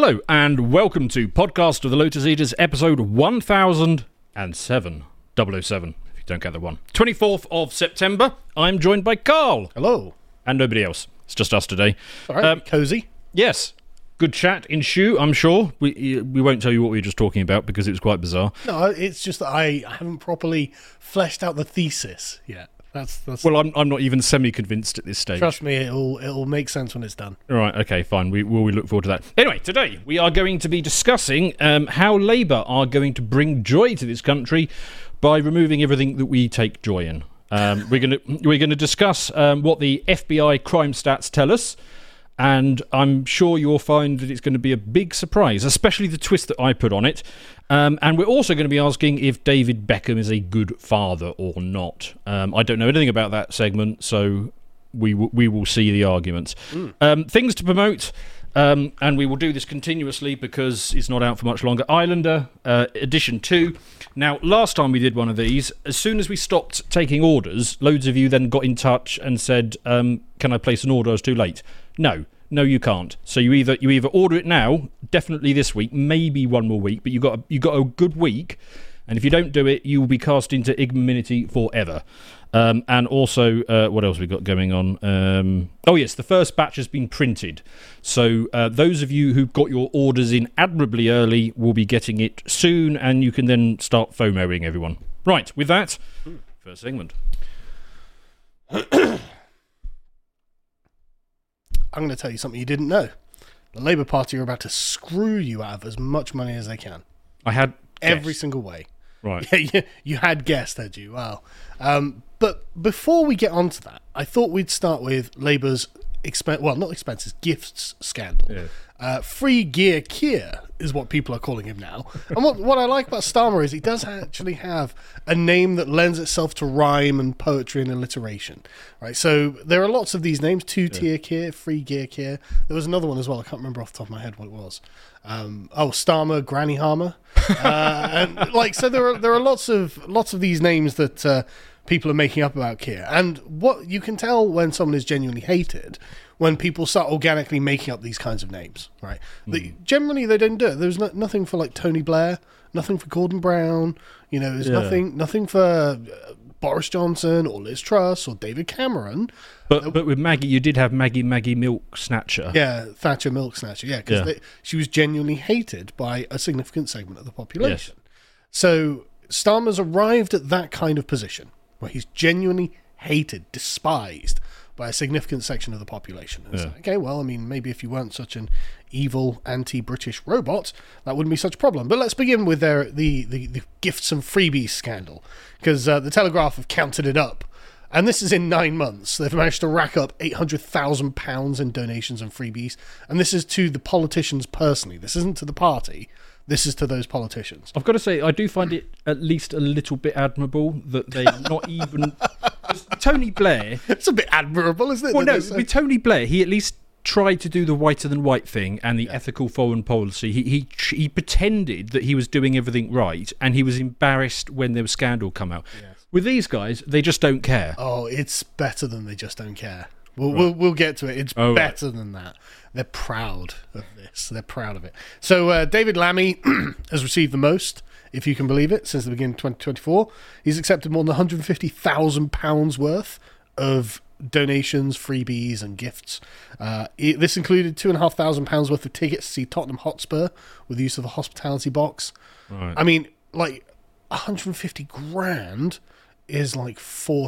Hello, and welcome to Podcast of the Lotus Eaters, episode 1007, 007, if you don't get the one. 24th of September, I'm joined by Carl. Hello. And nobody else. It's just us today. All right, cosy. Yes. Good chat ensue, I'm sure. We won't tell you what we were just talking about because it was quite bizarre. No, it's just that I haven't properly fleshed out the thesis yet. That's. Well, I'm not even semi-convinced at this stage. Trust me, it'll make sense when it's done. All right, okay, fine. We look forward to that. Anyway, today we are going to be discussing how Labour are going to bring joy to this country by removing everything that we take joy in. We're going to discuss what the FBI crime stats tell us, and I'm sure you'll find that it's going to be a big surprise, especially the twist that I put on it. And we're also going to be asking if David Beckham is a good father or not. I don't know anything about that segment, so we will see the arguments. Things to promote, and we will do this continuously because it's not out for much longer. Islander, edition 2. Now, last time we did one of these, as soon as we stopped taking orders, loads of you then got in touch and said, can I place an order? I was too late. No, you can't. So you either order it now, definitely this week, maybe one more week, but you got a good week, and if you don't do it, you will be cast into ignominy forever. And also, what else we got going on? Oh yes, the first batch has been printed. So those of you who got your orders in admirably early will be getting it soon, and you can then start FOMOing everyone. Right, with that, first segment. I'm going to tell you something you didn't know. The Labour Party are about to screw you out of as much money as they can. I had every single way. Right. Yeah, you had guessed, had you? Wow. But before we get on to that, I thought we'd start with Labour's gifts scandal. Yeah. Free Gear Keir is what people are calling him now. And what I like about Starmer is he does actually have a name that lends itself to rhyme and poetry and alliteration. Right. So there are lots of these names: Two-Tier Keir, Free Gear Keir. There was another one as well. I can't remember off the top of my head what it was. Starmer, Granny Harmer. And so there are lots of these names that people are making up about Keir. And what you can tell when someone is genuinely hated when people start organically making up these kinds of names, right? Generally, they don't do it. There's nothing for like Tony Blair, nothing for Gordon Brown. There's nothing for Boris Johnson or Liz Truss or David Cameron. But with Maggie, you did have Maggie Milk Snatcher. Yeah, Thatcher Milk Snatcher. Yeah, because she was genuinely hated by a significant segment of the population. Yes. So Starmer's arrived at that kind of position where he's genuinely hated, despised by a significant section of the population. And like, okay, well, I mean, maybe if you weren't such an evil anti-British robot, that wouldn't be such a problem. But let's begin with the gifts and freebies scandal, because the Telegraph have counted it up. And this is in 9 months. They've managed to rack up £800,000 in donations and freebies. And this is to the politicians personally. This isn't to the party. This is to those politicians. I've got to say, I do find it at least a little bit admirable that they're not even... Tony Blair... It's a bit admirable, isn't it? Well, no, with Tony Blair, he at least tried to do the whiter than white thing and the ethical foreign policy. He pretended that he was doing everything right, and he was embarrassed when there was scandal come out. Yes. With these guys, they just don't care. Oh, it's better than they just don't care. We'll get to it. It's better than that. They're proud of this. They're proud of it. So David Lammy has received the most, if you can believe it, since the beginning of 2024. He's accepted more than £150,000 worth of donations, freebies and gifts. This included £2,500 worth of tickets to see Tottenham Hotspur with the use of a hospitality box. Right. I mean, like 150 grand is like 3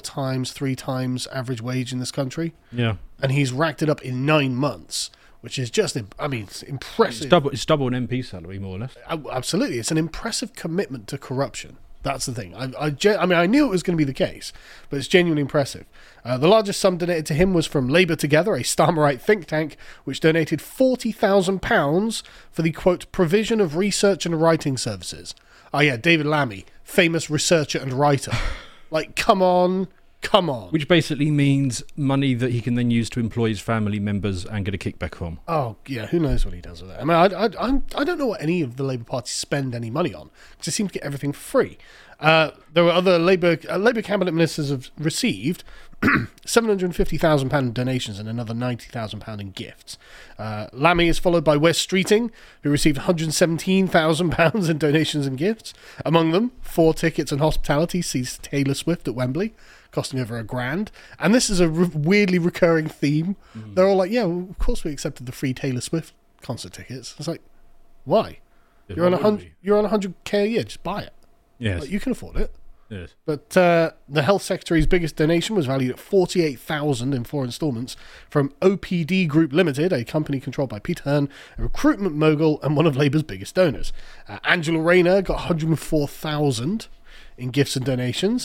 times average wage in this country. Yeah. And he's racked it up in 9 months, which is just, it's impressive. It's double an MP salary, more or less. Absolutely. It's an impressive commitment to corruption. That's the thing. I knew it was going to be the case, but it's genuinely impressive. The largest sum donated to him was from Labour Together, a Starmerite think tank, which donated £40,000 for the, quote, provision of research and writing services. Oh yeah, David Lammy, famous researcher and writer. Like, come on. Which basically means money that he can then use to employ his family members and get a kickback from. Oh, yeah, who knows what he does with it. I mean, I don't know what any of the Labour Party spend any money on, because they seem to get everything for free. There were other Labour cabinet ministers have received £750,000 in donations and another £90,000 in gifts. Lammy is followed by Wes Streeting, who received £117,000 in donations and gifts. Among them, 4 tickets and hospitality sees Taylor Swift at Wembley, costing over £1,000. And this is a weirdly recurring theme. They're all like, yeah, well, of course we accepted the free Taylor Swift concert tickets. It's like, why? You're on 100k a year, just buy it. Yes. Like, you can afford it. Yes. But the Health Secretary's biggest donation was valued at $48,000 in 4 instalments from OPD Group Limited, a company controlled by Peter Hearn, a recruitment mogul and one of Labour's biggest donors. Angela Rayner got $104,000 in gifts and donations,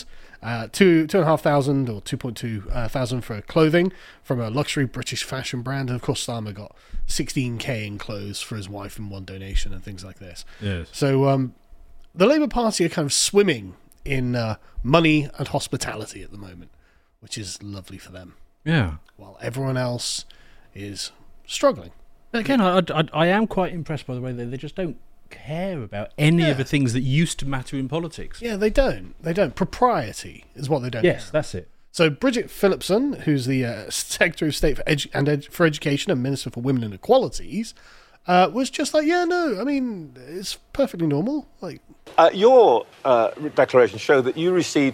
$2,500 or $2,200 for clothing from a luxury British fashion brand, and of course Starmer got $16,000 in clothes for his wife in one donation and things like this. Yes. So the Labour Party are kind of swimming in money and hospitality at the moment, which is lovely for them. Yeah. While everyone else is struggling. Again, I am quite impressed by the way they just don't care about any of the things that used to matter in politics. Yeah, they don't. Propriety is what they don't Yes, care. that's it. So Bridget Phillipson, who's the Secretary of State for Education and Minister for Women and Equalities, was just like, yeah, no, I mean, it's perfectly normal. Like, your declaration showed that you received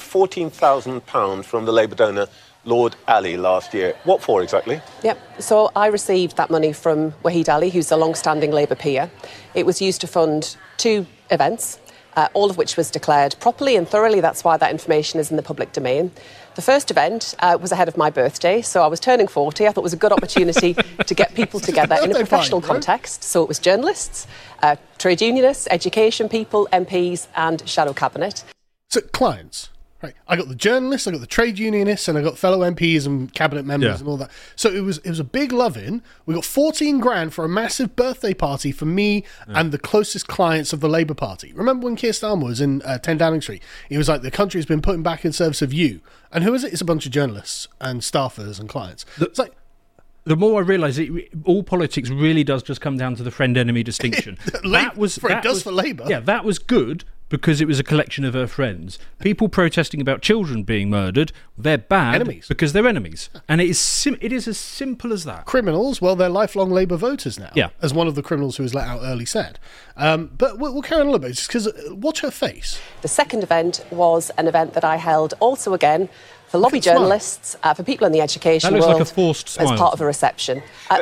£14,000 from the Labour donor Lord Ali last year. What for exactly? Yep. So I received that money from Wahid Ali, who's a long-standing Labour peer. It was used to fund 2 events, all of which was declared properly and thoroughly. That's why that information is in the public domain. The first event was ahead of my birthday, so I was turning 40. I thought it was a good opportunity to get people together in a professional context. So it was journalists, trade unionists, education people, MPs and shadow cabinet. So clients. Right. I got the journalists, I got the trade unionists, and I got fellow MPs and cabinet members and all that. So it was a big love-in. We got $14,000 for a massive birthday party for me and the closest clients of the Labour Party. Remember when Keir Starmer was in 10 Downing Street? He was like, the country's been put back in service of you. And who is it? It's a bunch of journalists and staffers and clients. It's like, the more I realise, all politics really does just come down to the friend-enemy distinction. It does for Labour. Yeah, that was good because it was a collection of her friends. People protesting about children being murdered, they're bad enemies because they're enemies. And it is as simple as that. Criminals, well, they're lifelong Labour voters now, Yeah. as one of the criminals who was let out early said. But we'll carry on a little bit, just because watch her face. The second event was an event that I held also again for lobby journalists, for people in the education That looks world, like a forced smile. as part of a reception.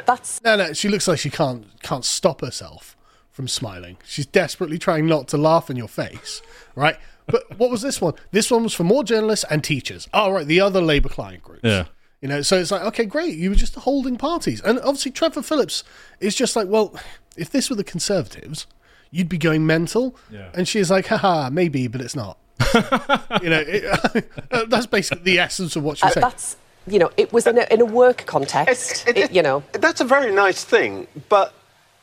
No, she looks like she can't stop herself from smiling. She's desperately trying not to laugh in your face, right? But what was this one? This one was for more journalists and teachers. Oh, right, the other Labour client groups. Yeah. You know, so it's like, okay, great, you were just holding parties. And obviously Trevor Phillips is just like, well, if this were the Conservatives, you'd be going mental. Yeah. And she's like, haha, maybe, but it's not. You know, that's basically the essence of what she's saying. That's, you know, it was in a work context, you know. That's a very nice thing, but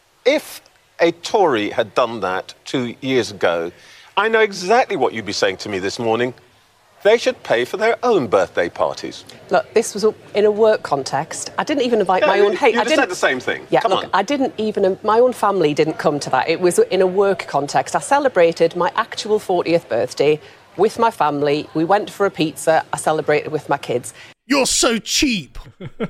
if a Tory had done that 2 years ago, I know exactly what you'd be saying to me this morning. They should pay for their own birthday parties. Look, this was in a work context. I didn't even invite my own... You just said the same thing. Yeah, Come on. I didn't even... My own family didn't come to that. It was in a work context. I celebrated my actual 40th birthday with my family. We went for a pizza. I celebrated with my kids. You're so cheap.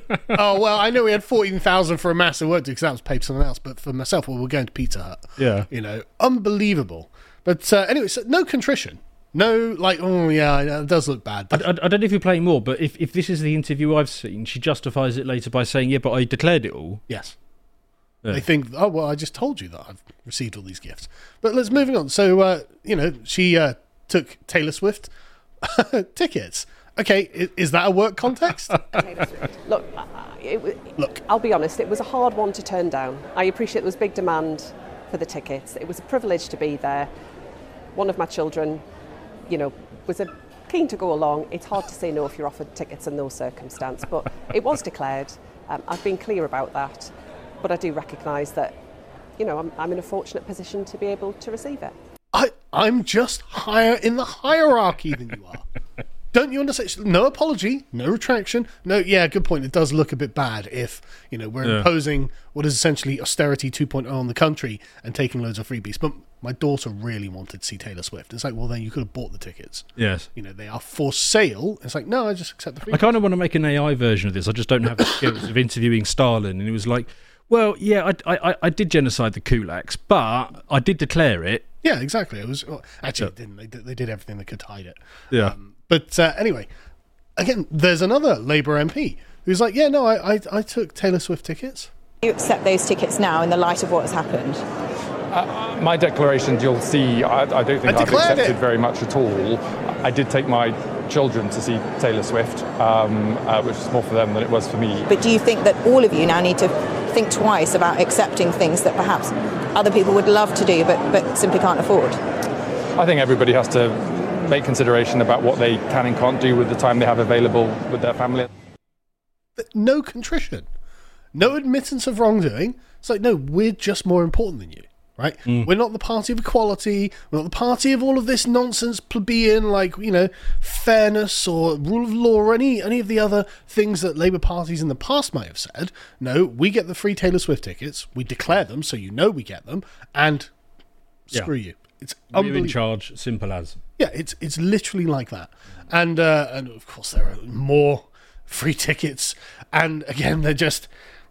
Oh, well, I know we had 14,000 for a massive work because that was paid for something else, but for myself, well, we're going to Pizza Hut. Yeah. You know, unbelievable. But anyway, so no contrition. No, like, oh, yeah, it does look bad. I don't know if you're playing more, but if this is the interview I've seen, she justifies it later by saying, yeah, but I declared it all. Yes. Yeah. They think, oh, well, I just told you that I've received all these gifts. But let's moving on. So, you know, she took Taylor Swift tickets. Okay, is that a work context? Look, I'll be honest, it was a hard one to turn down. I appreciate there was big demand for the tickets. It was a privilege to be there. One of my children, you know, was keen to go along. It's hard to say no if you're offered tickets in those circumstances, but it was declared. I've been clear about that, but I do recognise that, you know, I'm in a fortunate position to be able to receive it. I'm just higher in the hierarchy than you are. don't you understand? No apology, no retraction. No, yeah, good point. It does look a bit bad if, we're imposing what is essentially austerity 2.0 on the country and taking loads of freebies. But my daughter really wanted to see Taylor Swift. It's like, well, then you could have bought the tickets. Yes. They are for sale. It's like, no, I just accept the freebies. I kind of want to make an AI version of this. I just don't have the skills of interviewing Stalin. And it was like, well, yeah, I did genocide the kulaks, but I did declare it. Yeah, exactly. It was actually, it didn't. They did everything they could to hide it. Yeah. But anyway, again, there's another Labour MP who's like, yeah, no, I took Taylor Swift tickets. You accept those tickets now in the light of what has happened? My declarations, you'll see, I don't think I've accepted very much at all. I did take my children to see Taylor Swift, which was more for them than it was for me. But do you think that all of you now need to think twice about accepting things that perhaps other people would love to do but simply can't afford? I think everybody has to make consideration about what they can and can't do with the time they have available with their family. No contrition, no admittance of wrongdoing. It's like, no, we're just more important than you. Right? We're not the party of equality. We're not the party of all of this nonsense plebeian, fairness or rule of law or any of the other things that Labour parties in the past might have said. No, we get the free Taylor Swift tickets. We declare them so we get them, and screw you. It's unbelievable. We're in charge, simple as. Yeah, it's literally like that. And of course there are more free tickets, and again they're just.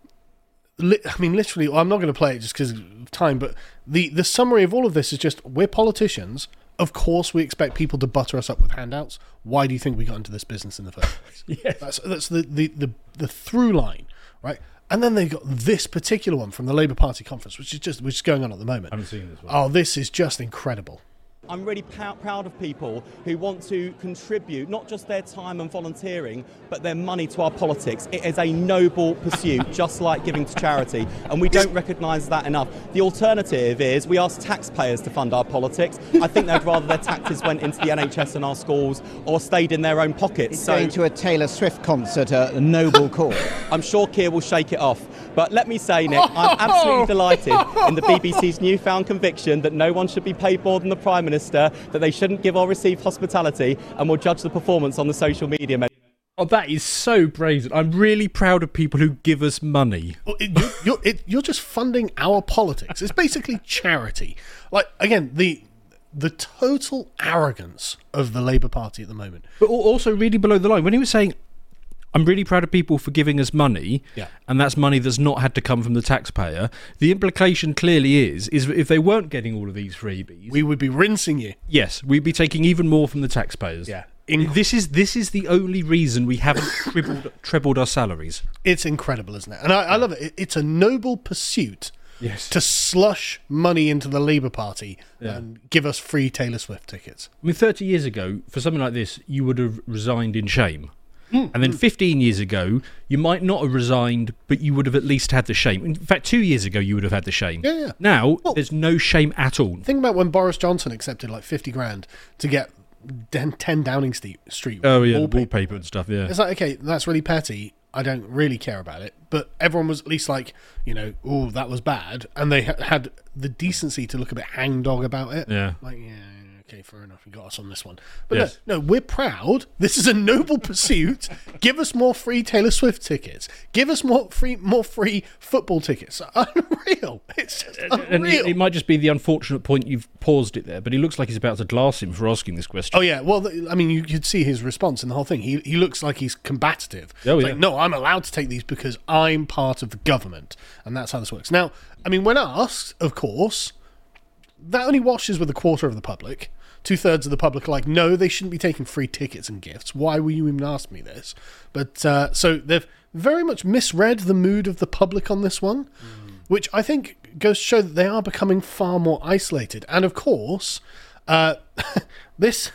Literally, I'm not going to play it just because of time, but the summary of all of this is just, we're politicians. Of course, we expect people to butter us up with handouts. Why do you think we got into this business in the first place? Yes. That's the through line, right? And then they got this particular one from the Labour Party conference, which is going on at the moment. I haven't seen this one. Oh, this is just incredible. I'm really proud of people who want to contribute not just their time and volunteering, but their money to our politics. It is a noble pursuit, just like giving to charity, and we don't recognise that enough. The alternative is we ask taxpayers to fund our politics. I think they'd rather their taxes went into the NHS and our schools or stayed in their own pockets. Going to a Taylor Swift concert, a noble cause. I'm sure Keir will shake it off. But let me say, Nick, I'm absolutely delighted in the BBC's newfound conviction that no one should be paid more than the Prime Minister, that they shouldn't give or receive hospitality, and will judge the performance on the social media. Oh, that is so brazen. I'm really proud of people who give us money. Well, you're just funding our politics. It's basically charity. Like, again, the total arrogance of the Labour Party at the moment. But also really below the line. When he was saying, I'm really proud of people for giving us money, and that's money that's not had to come from the taxpayer, the implication clearly is if they weren't getting all of these freebies, we would be rinsing you. Yes, we'd be taking even more from the taxpayers. Yeah. This is the only reason we haven't trebled our salaries. It's incredible, isn't it? And I love it. It's a noble pursuit to slush money into the Labour Party and give us free Taylor Swift tickets. I mean, 30 years ago, for something like this, you would have resigned in shame. And then 15 years ago, you might not have resigned, but you would have at least had the shame. In fact, 2 years ago, you would have had the shame. Yeah. Now, there's no shame at all. Think about when Boris Johnson accepted like 50 grand to get 10 Downing Street. Oh, yeah, the wallpaper and stuff, yeah. It's like, okay, that's really petty. I don't really care about it. But everyone was at least like, oh, that was bad. And they had the decency to look a bit hangdog about it. Yeah. Like, yeah. Okay, fair enough. You got us on this one. But no, we're proud. This is a noble pursuit. Give us more free Taylor Swift tickets. Give us more free football tickets. Unreal. It's just unreal. And it might just be the unfortunate point you've paused it there, but he looks like he's about to glass him for asking this question. Oh, yeah. Well, I mean, you could see his response in the whole thing. He looks like he's combative. Oh, like, no, I'm allowed to take these because I'm part of the government. And that's how this works. Now, I mean, when asked, of course, that only washes with a quarter of the public. 2/3 of the public are like, no, they shouldn't be taking free tickets and gifts. Why will you even ask me this? But so they've very much misread the mood of the public on this one, which I think goes to show that they are becoming far more isolated. And of course, this...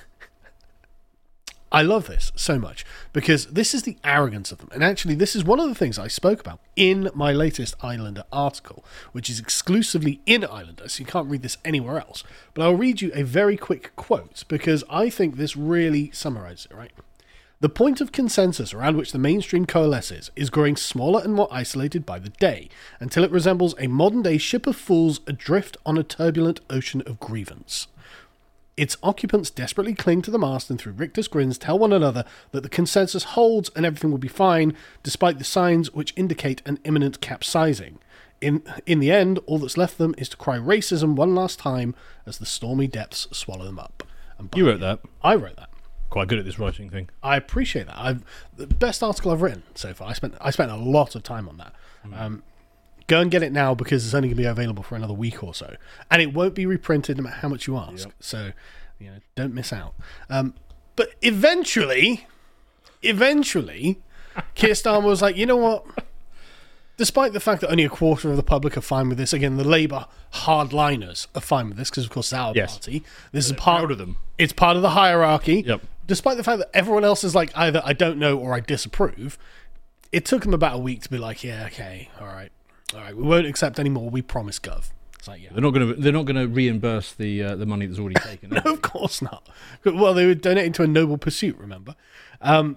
I love this so much because this is the arrogance of them. And actually, this is one of the things I spoke about in my latest Islander article, which is exclusively in Islander, so you can't read this anywhere else. But I'll read you a very quick quote because I think this really summarizes it, right? The point of consensus around which the mainstream coalesces is growing smaller and more isolated by the day, until it resembles a modern-day ship of fools adrift on a turbulent ocean of grievance. Its occupants desperately cling to the mast and through rictus grins tell one another that the consensus holds and everything will be fine, despite the signs which indicate an imminent capsizing. In the end, all that's left them is to cry racism one last time as the stormy depths swallow them up. You wrote that. I wrote that. Quite good at this writing thing. I appreciate that. The best article I've written so far. I spent a lot of time on that. Go and get it now because it's only going to be available for another week or so, and it won't be reprinted no matter how much you ask. Yep. So, don't miss out. But eventually, Keir Starmer was like, you know what? Despite the fact that only a quarter of the public are fine with this, again, the Labour hardliners are fine with this because, of course, it's our party. This is part of them. It's part of the hierarchy. Yep. Despite the fact that everyone else is like either I don't know or I disapprove, it took them about a week to be like, yeah, okay, all right, we won't accept any more. We promise, Gov. It's like, yeah, they're not going to reimburse the money that's already taken. No, of course not. Well, they were donating to a noble pursuit, remember? So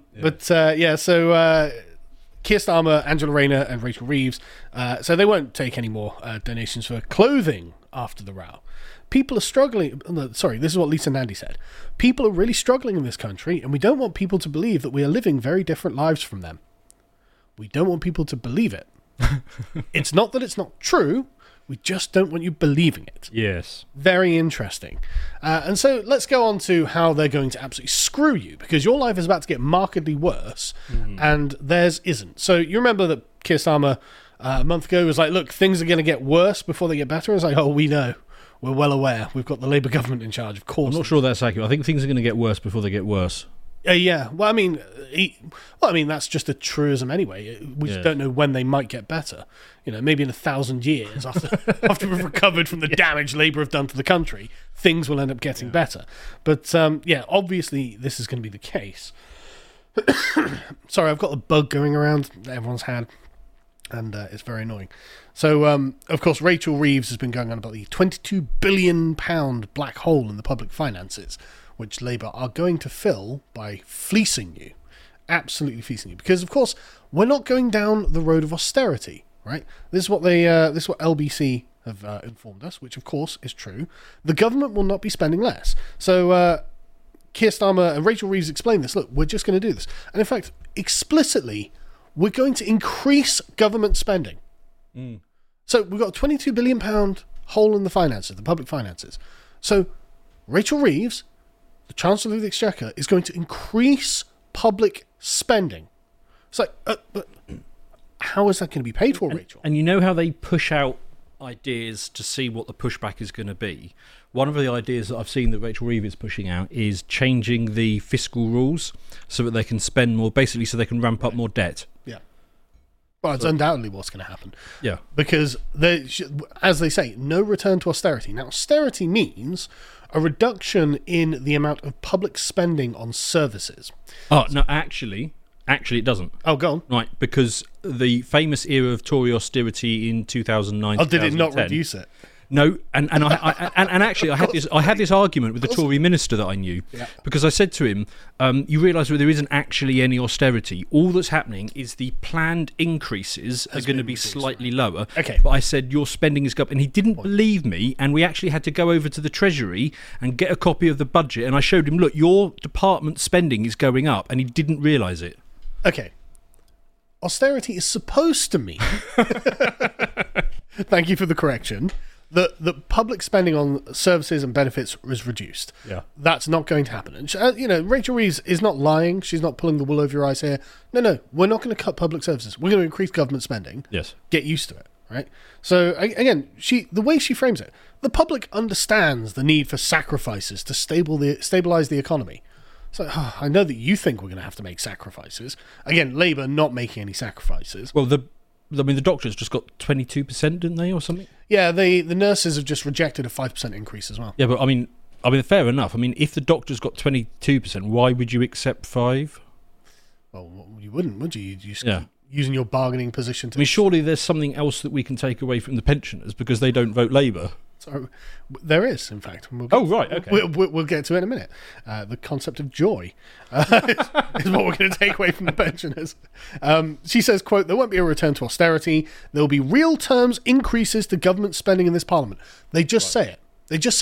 Keir Starmer, Angela Rayner, and Rachel Reeves. So they won't take any more donations for clothing after the row. People are struggling. Sorry, this is what Lisa Nandy said. People are really struggling in this country, and we don't want people to believe that we are living very different lives from them. We don't want people to believe it. It's not that it's not true. We just don't want you believing it. Yes. Very interesting. And so let's go on to how they're going to absolutely screw you, because your life is about to get markedly worse, and theirs isn't. So you remember that Keir Starmer a month ago was like, look, things are going to get worse before they get better. It's like, oh, we know. We're well aware. We've got the Labour government in charge, of course. I'm not sure that's accurate. I think things are going to get worse before they get worse. Yeah. Well, I mean, that's just a truism anyway. We just don't know when they might get better. Maybe in 1,000 years after we've recovered from the damage Labour have done to the country, things will end up getting better. But obviously this is going to be the case. Sorry, I've got a bug going around that everyone's had, and it's very annoying. So, of course, Rachel Reeves has been going on about the £22 billion black hole in the public finances, which Labour are going to fill by fleecing you. Absolutely fleecing you. Because, of course, we're not going down the road of austerity, right? This is what LBC have informed us, which, of course, is true. The government will not be spending less. So, Keir Starmer and Rachel Reeves explained this. Look, we're just going to do this. And, in fact, explicitly, we're going to increase government spending. So, we've got a £22 billion hole in the finances, the public finances. So, Rachel Reeves, the Chancellor of the Exchequer, is going to increase public spending. It's like, but how is that going to be paid for, Rachel? And you know how they push out ideas to see what the pushback is going to be? One of the ideas that I've seen that Rachel Reeves is pushing out is changing the fiscal rules so that they can spend more, basically so they can ramp up more debt. Yeah. Well, it's undoubtedly what's going to happen. Yeah. Because, as they say, no return to austerity. Now, austerity means a reduction in the amount of public spending on services. Oh, no, actually it doesn't. Oh, go on. Right, because the famous era of Tory austerity in 2009. Oh, did it not reduce it? No, and actually I had this argument with the Tory minister that I knew, because I said to him, you realise that there isn't actually any austerity. All that's happening is the planned increases are going to be slightly lower. Okay. But I said your spending is going up, and he didn't believe me, and we actually had to go over to the Treasury and get a copy of the budget, and I showed him, look, your department's spending is going up, and he didn't realise it. Okay. Austerity is supposed to mean thank you for the correction. The public spending on services and benefits is reduced. Yeah. That's not going to happen. And, Rachel Reeves is not lying. She's not pulling the wool over your eyes here. No, we're not going to cut public services. We're going to increase government spending. Yes. Get used to it, right? So, again, the way she frames it, the public understands the need for sacrifices to stabilise the economy. So, I know that you think we're going to have to make sacrifices. Again, Labour not making any sacrifices. Well, the doctors just got 22%, didn't they, or something? Yeah, the nurses have just rejected a 5% increase as well. Yeah, but I mean, fair enough. I mean, if the doctors got 22%, why would you accept 5%? Well, you wouldn't, would you? You'd just keep using your bargaining position to... I mean, surely there's something else that we can take away from the pensioners because they don't vote Labour. So there is, in fact. Right, okay. We'll get to it in a minute. The concept of joy is what we're going to take away from the pensioners. She says, quote, there won't be a return to austerity. There will be real terms increases to government spending in this parliament. They just say it. They just say it.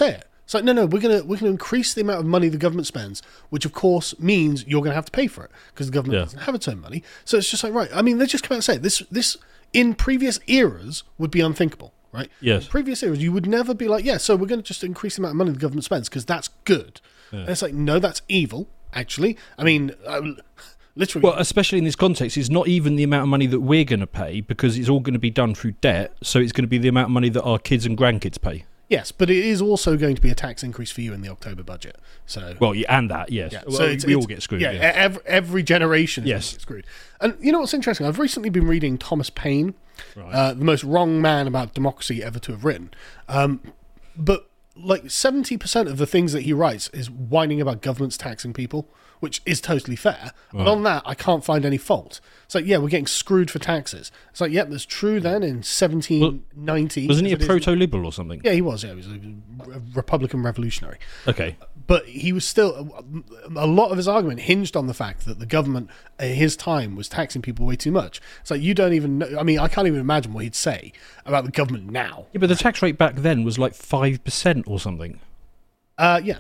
It's like, no, we're gonna increase the amount of money the government spends, which of course means you're gonna have to pay for it because the government doesn't have its own money. So it's just like, right. I mean, they just come out and say this in previous eras would be unthinkable, right? Yes. In previous eras, you would never be like, so we're going to just increase the amount of money the government spends because that's good. Yeah. And it's like, no, that's evil, actually. I mean, literally. Well, especially in this context, it's not even the amount of money that we're going to pay because it's all going to be done through debt. So it's going to be the amount of money that our kids and grandkids pay. Yes, but it is also going to be a tax increase for you in the October budget. So, well, and that, yes. Yeah. Well, So we all get screwed. Yeah, every generation is Yes. going to get screwed. And you know what's interesting? I've recently been reading Thomas Paine, the most wrong man about democracy ever to have written. But like 70% of the things that he writes is whining about governments taxing people, which is totally fair. But on that, I can't find any fault. It's like, we're getting screwed for taxes. It's like, that's true then in 1790. Wasn't he a proto-liberal or something? Yeah, he was. Yeah, he was a Republican revolutionary. Okay. But he was still, a lot of his argument hinged on the fact that the government at his time was taxing people way too much. It's like, you don't even know, I mean, I can't even imagine what he'd say about the government now. Yeah, but the tax rate back then was like 5% or something. Yeah.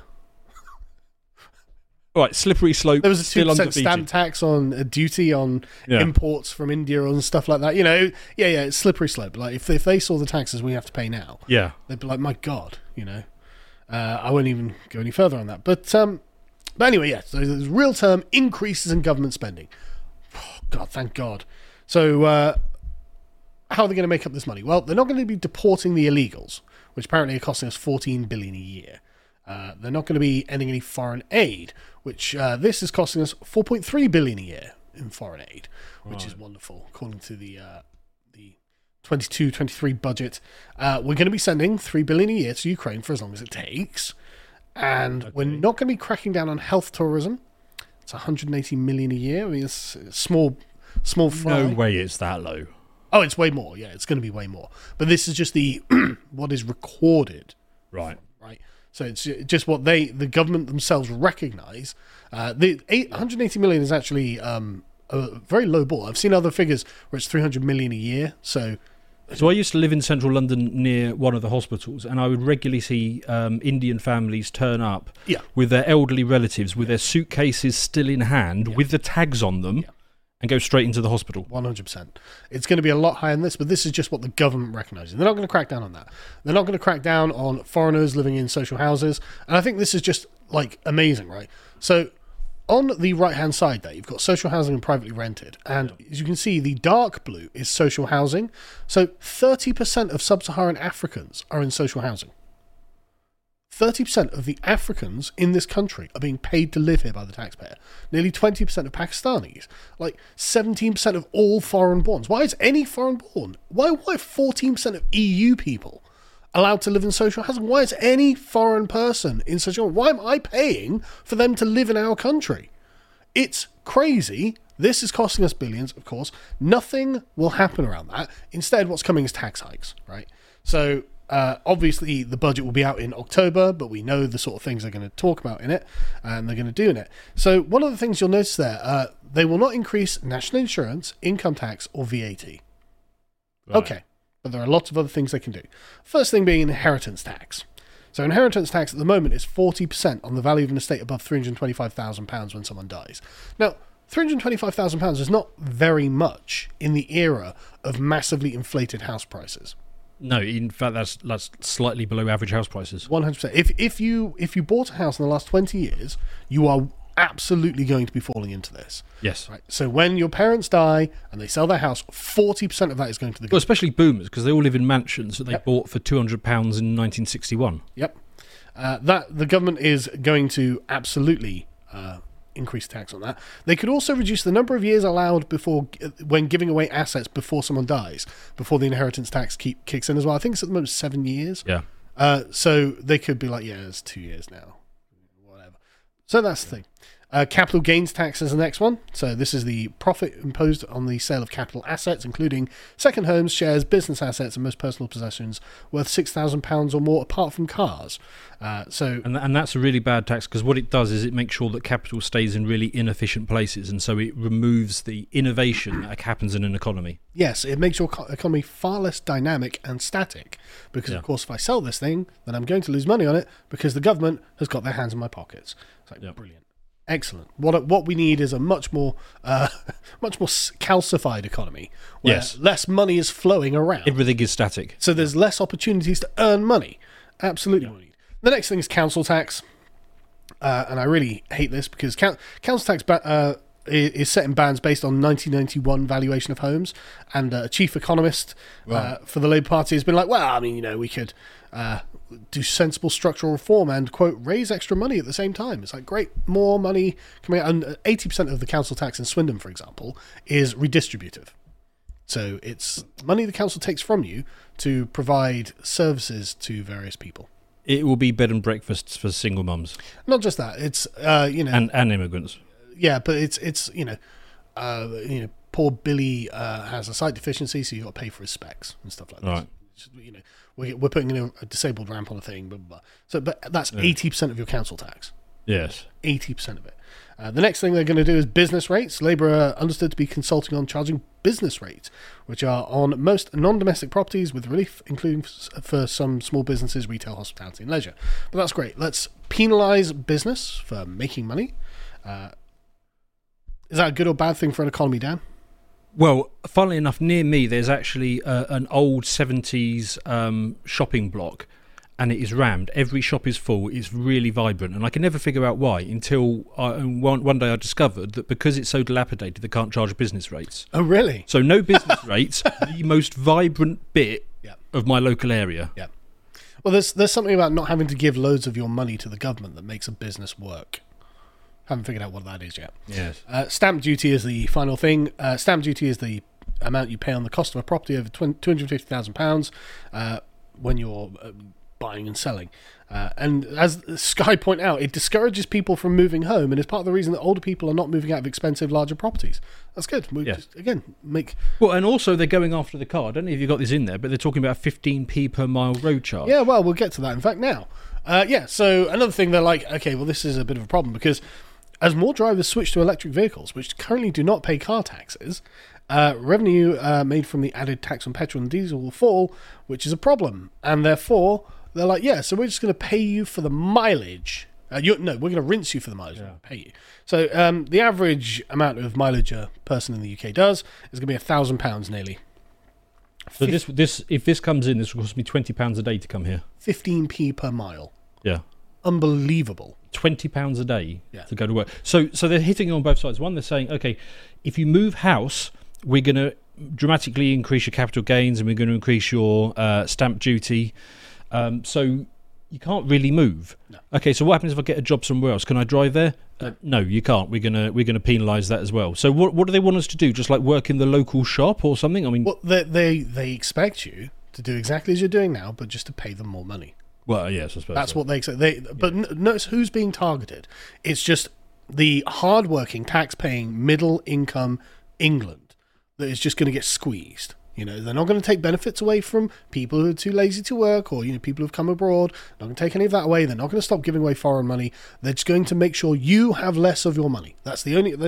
All right, slippery slope. There was a still 2% undefeated. stamp tax on a duty on imports from India and stuff like that. You know, it's slippery slope. Like if they saw the taxes we have to pay now, they'd be like, my God, you know. I won't even go any further on that. But anyway, so there's real term increases in government spending. Oh, God, thank God. So how are they going to make up this money? Well, they're not going to be deporting the illegals, which apparently are costing us $14 billion a year. They're not going to be ending any foreign aid, which this is costing us $4.3 billion a year in foreign aid, which is wonderful, according to the 22-23 budget. We're going to be sending $3 billion a year to Ukraine for as long as it takes, and we're not going to be cracking down on health tourism. It's $180 million a year. I mean, it's small fry. No way it's that low. Oh, it's way more. Yeah, it's going to be way more. But this is just the what is recorded. Right. So it's just what the government themselves recognise. The $180 million is actually a very low ball. I've seen other figures where it's $300 million a year. So I used to live in central London near one of the hospitals, and I would regularly see Indian families turn up with their elderly relatives with their suitcases still in hand with the tags on them. And go straight into the hospital. 100%. It's going to be a lot higher than this, but this is just what the government recognises. They're not going to crack down on that. They're not going to crack down on foreigners living in social houses. And I think this is just, like, amazing, right? So on the right-hand side there, you've got social housing and privately rented. And as you can see, the dark blue is social housing. So 30% of sub-Saharan Africans are in social housing. 30% of the Africans in this country are being paid to live here by the taxpayer. Nearly 20% of Pakistanis. Like 17% of all foreign-borns. Why is any foreign-born? Why 14% of EU people allowed to live in social housing? Why is any foreign person in social housing? Why am I paying for them to live in our country? It's crazy. This is costing us billions, of course. Nothing will happen around that. Instead, what's coming is tax hikes, right? So obviously, the budget will be out in October, but we know the sort of things they're going to talk about in it, and they're going to do in it. So one of the things you'll notice there, they will not increase national insurance, income tax, or VAT. Right. Okay, but there are lots of other things they can do. First thing being inheritance tax. So inheritance tax at the moment is 40% on the value of an estate above £325,000 when someone dies. Now, £325,000 is not very much in the era of massively inflated house prices. No, in fact, that's slightly below average house prices. 100%. If you bought a house in the last 20 years, you are absolutely going to be falling into this. Yes. Right. So when your parents die and they sell their house, 40% of that is going to the government. Well, especially boomers, because they all live in mansions that they bought for £200 in 1961. Yep. That the government is going to absolutely increase tax on that. They could also reduce the number of years allowed when giving away assets before someone dies, before the inheritance tax kicks in as well. I think it's at the moment 7 years. Yeah. So they could be like, it's 2 years now, whatever. So that's the thing. Capital gains tax is the next one. So this is the profit imposed on the sale of capital assets, including second homes, shares, business assets, and most personal possessions worth £6,000 or more, apart from cars. And that's a really bad tax, because what it does is it makes sure that capital stays in really inefficient places, and so it removes the innovation that happens in an economy. Yes, it makes your economy far less dynamic and static, because of course if I sell this thing, then I'm going to lose money on it because the government has got their hands in my pockets. It's like, brilliant. Excellent. What we need is a much more calcified economy, where less money is flowing around. Everything is static. So there's less opportunities to earn money. Absolutely. Yeah. The next thing is council tax, and I really hate this because council tax is set in bands based on 1991 valuation of homes, and a chief economist for the Labour Party has been like, well, I mean, we could do sensible structural reform and, quote, raise extra money at the same time. It's like, great, more money coming out. And 80% of the council tax in Swindon, for example, is redistributive. So it's money the council takes from you to provide services to various people. It will be bed and breakfasts for single mums. Not just that. It's, and immigrants. Yeah, but it's poor Billy has a sight deficiency, so you've got to pay for his specs and stuff like that. Right. We're putting in a disabled ramp on a thing, blah, blah, blah. So, but that's 80% of your council tax. Yes. 80% of it. The next thing they're going to do is business rates. Labour are understood to be consulting on charging business rates, which are on most non-domestic properties, with relief including for some small businesses, retail, hospitality and leisure. But that's great. Let's penalise business for making money. Is that a good or bad thing for an economy, Dan? Well, funnily enough, near me there's actually an old 70s shopping block, and it is rammed. Every shop is full. It's really vibrant, and I can never figure out why until one day I discovered that because it's so dilapidated, they can't charge business rates. Oh, really? So no business rates, the most vibrant bit of my local area. Yeah. Well, there's something about not having to give loads of your money to the government that makes a business work. Haven't figured out what that is yet. Yes. Stamp duty is the final thing. Stamp duty is the amount you pay on the cost of a property over £250,000 when you're buying and selling. And as Sky point out, it discourages people from moving home, and is part of the reason that older people are not moving out of expensive, larger properties. That's good. We just, again, make... Well, and also they're going after the car. I don't know if you've got this in there, but they're talking about 15p per mile road charge. Yeah, well, we'll get to that, in fact, now. So another thing, they're like, okay, well, this is a bit of a problem, because as more drivers switch to electric vehicles, which currently do not pay car taxes, revenue made from the added tax on petrol and diesel will fall, which is a problem. And therefore, they're like, so we're just going to pay you for the mileage. We're going to rinse you for the mileage. We're going to pay you. So the average amount of mileage a person in the UK does is going to be £1,000 nearly. So if this comes in, this will cost me £20 a day to come here. 15p per mile. Yeah. Unbelievable. £20 a day to go to work. So they're hitting on both sides. One, they're saying, okay, if you move house, we're going to dramatically increase your capital gains, and we're going to increase your stamp duty. So you can't really move. No. Okay, so what happens if I get a job somewhere else? Can I drive there? No, you can't. We're gonna penalise that as well. So what do they want us to do? Just like work in the local shop or something? I mean, well, they expect you to do exactly as you're doing now, but just to pay them more money. Well, yes, I suppose that's what they expect. But notice who's being targeted. It's just the hard-working, tax-paying, middle-income England that is just going to get squeezed. They're not going to take benefits away from people who are too lazy to work, or people who've come abroad. Not going to take any of that away. They're not going to stop giving away foreign money. They're just going to make sure you have less of your money. That's the only.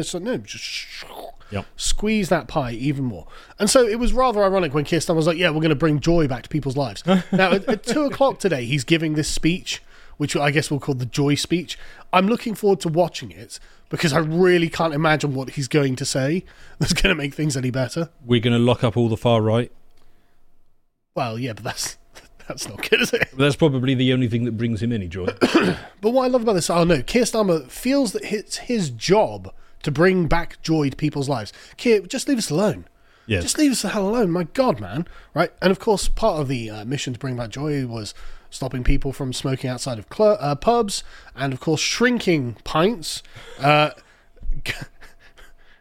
Squeeze that pie even more. And so it was rather ironic when Keir Starmer was like, we're going to bring joy back to people's lives. Now, at 2:00 today, he's giving this speech, which I guess we'll call the joy speech. I'm looking forward to watching it, because I really can't imagine what he's going to say that's going to make things any better. We're going to lock up all the far right. Well, yeah, but that's not good, is it? That's probably the only thing that brings him any joy. But what I love about this, Keir Starmer feels that it's his job to bring back joy to people's lives. Keir, just leave us alone. Yes. Just leave us the hell alone. My God, man. Right? And of course, part of the mission to bring back joy was stopping people from smoking outside of pubs, and of course shrinking pints. But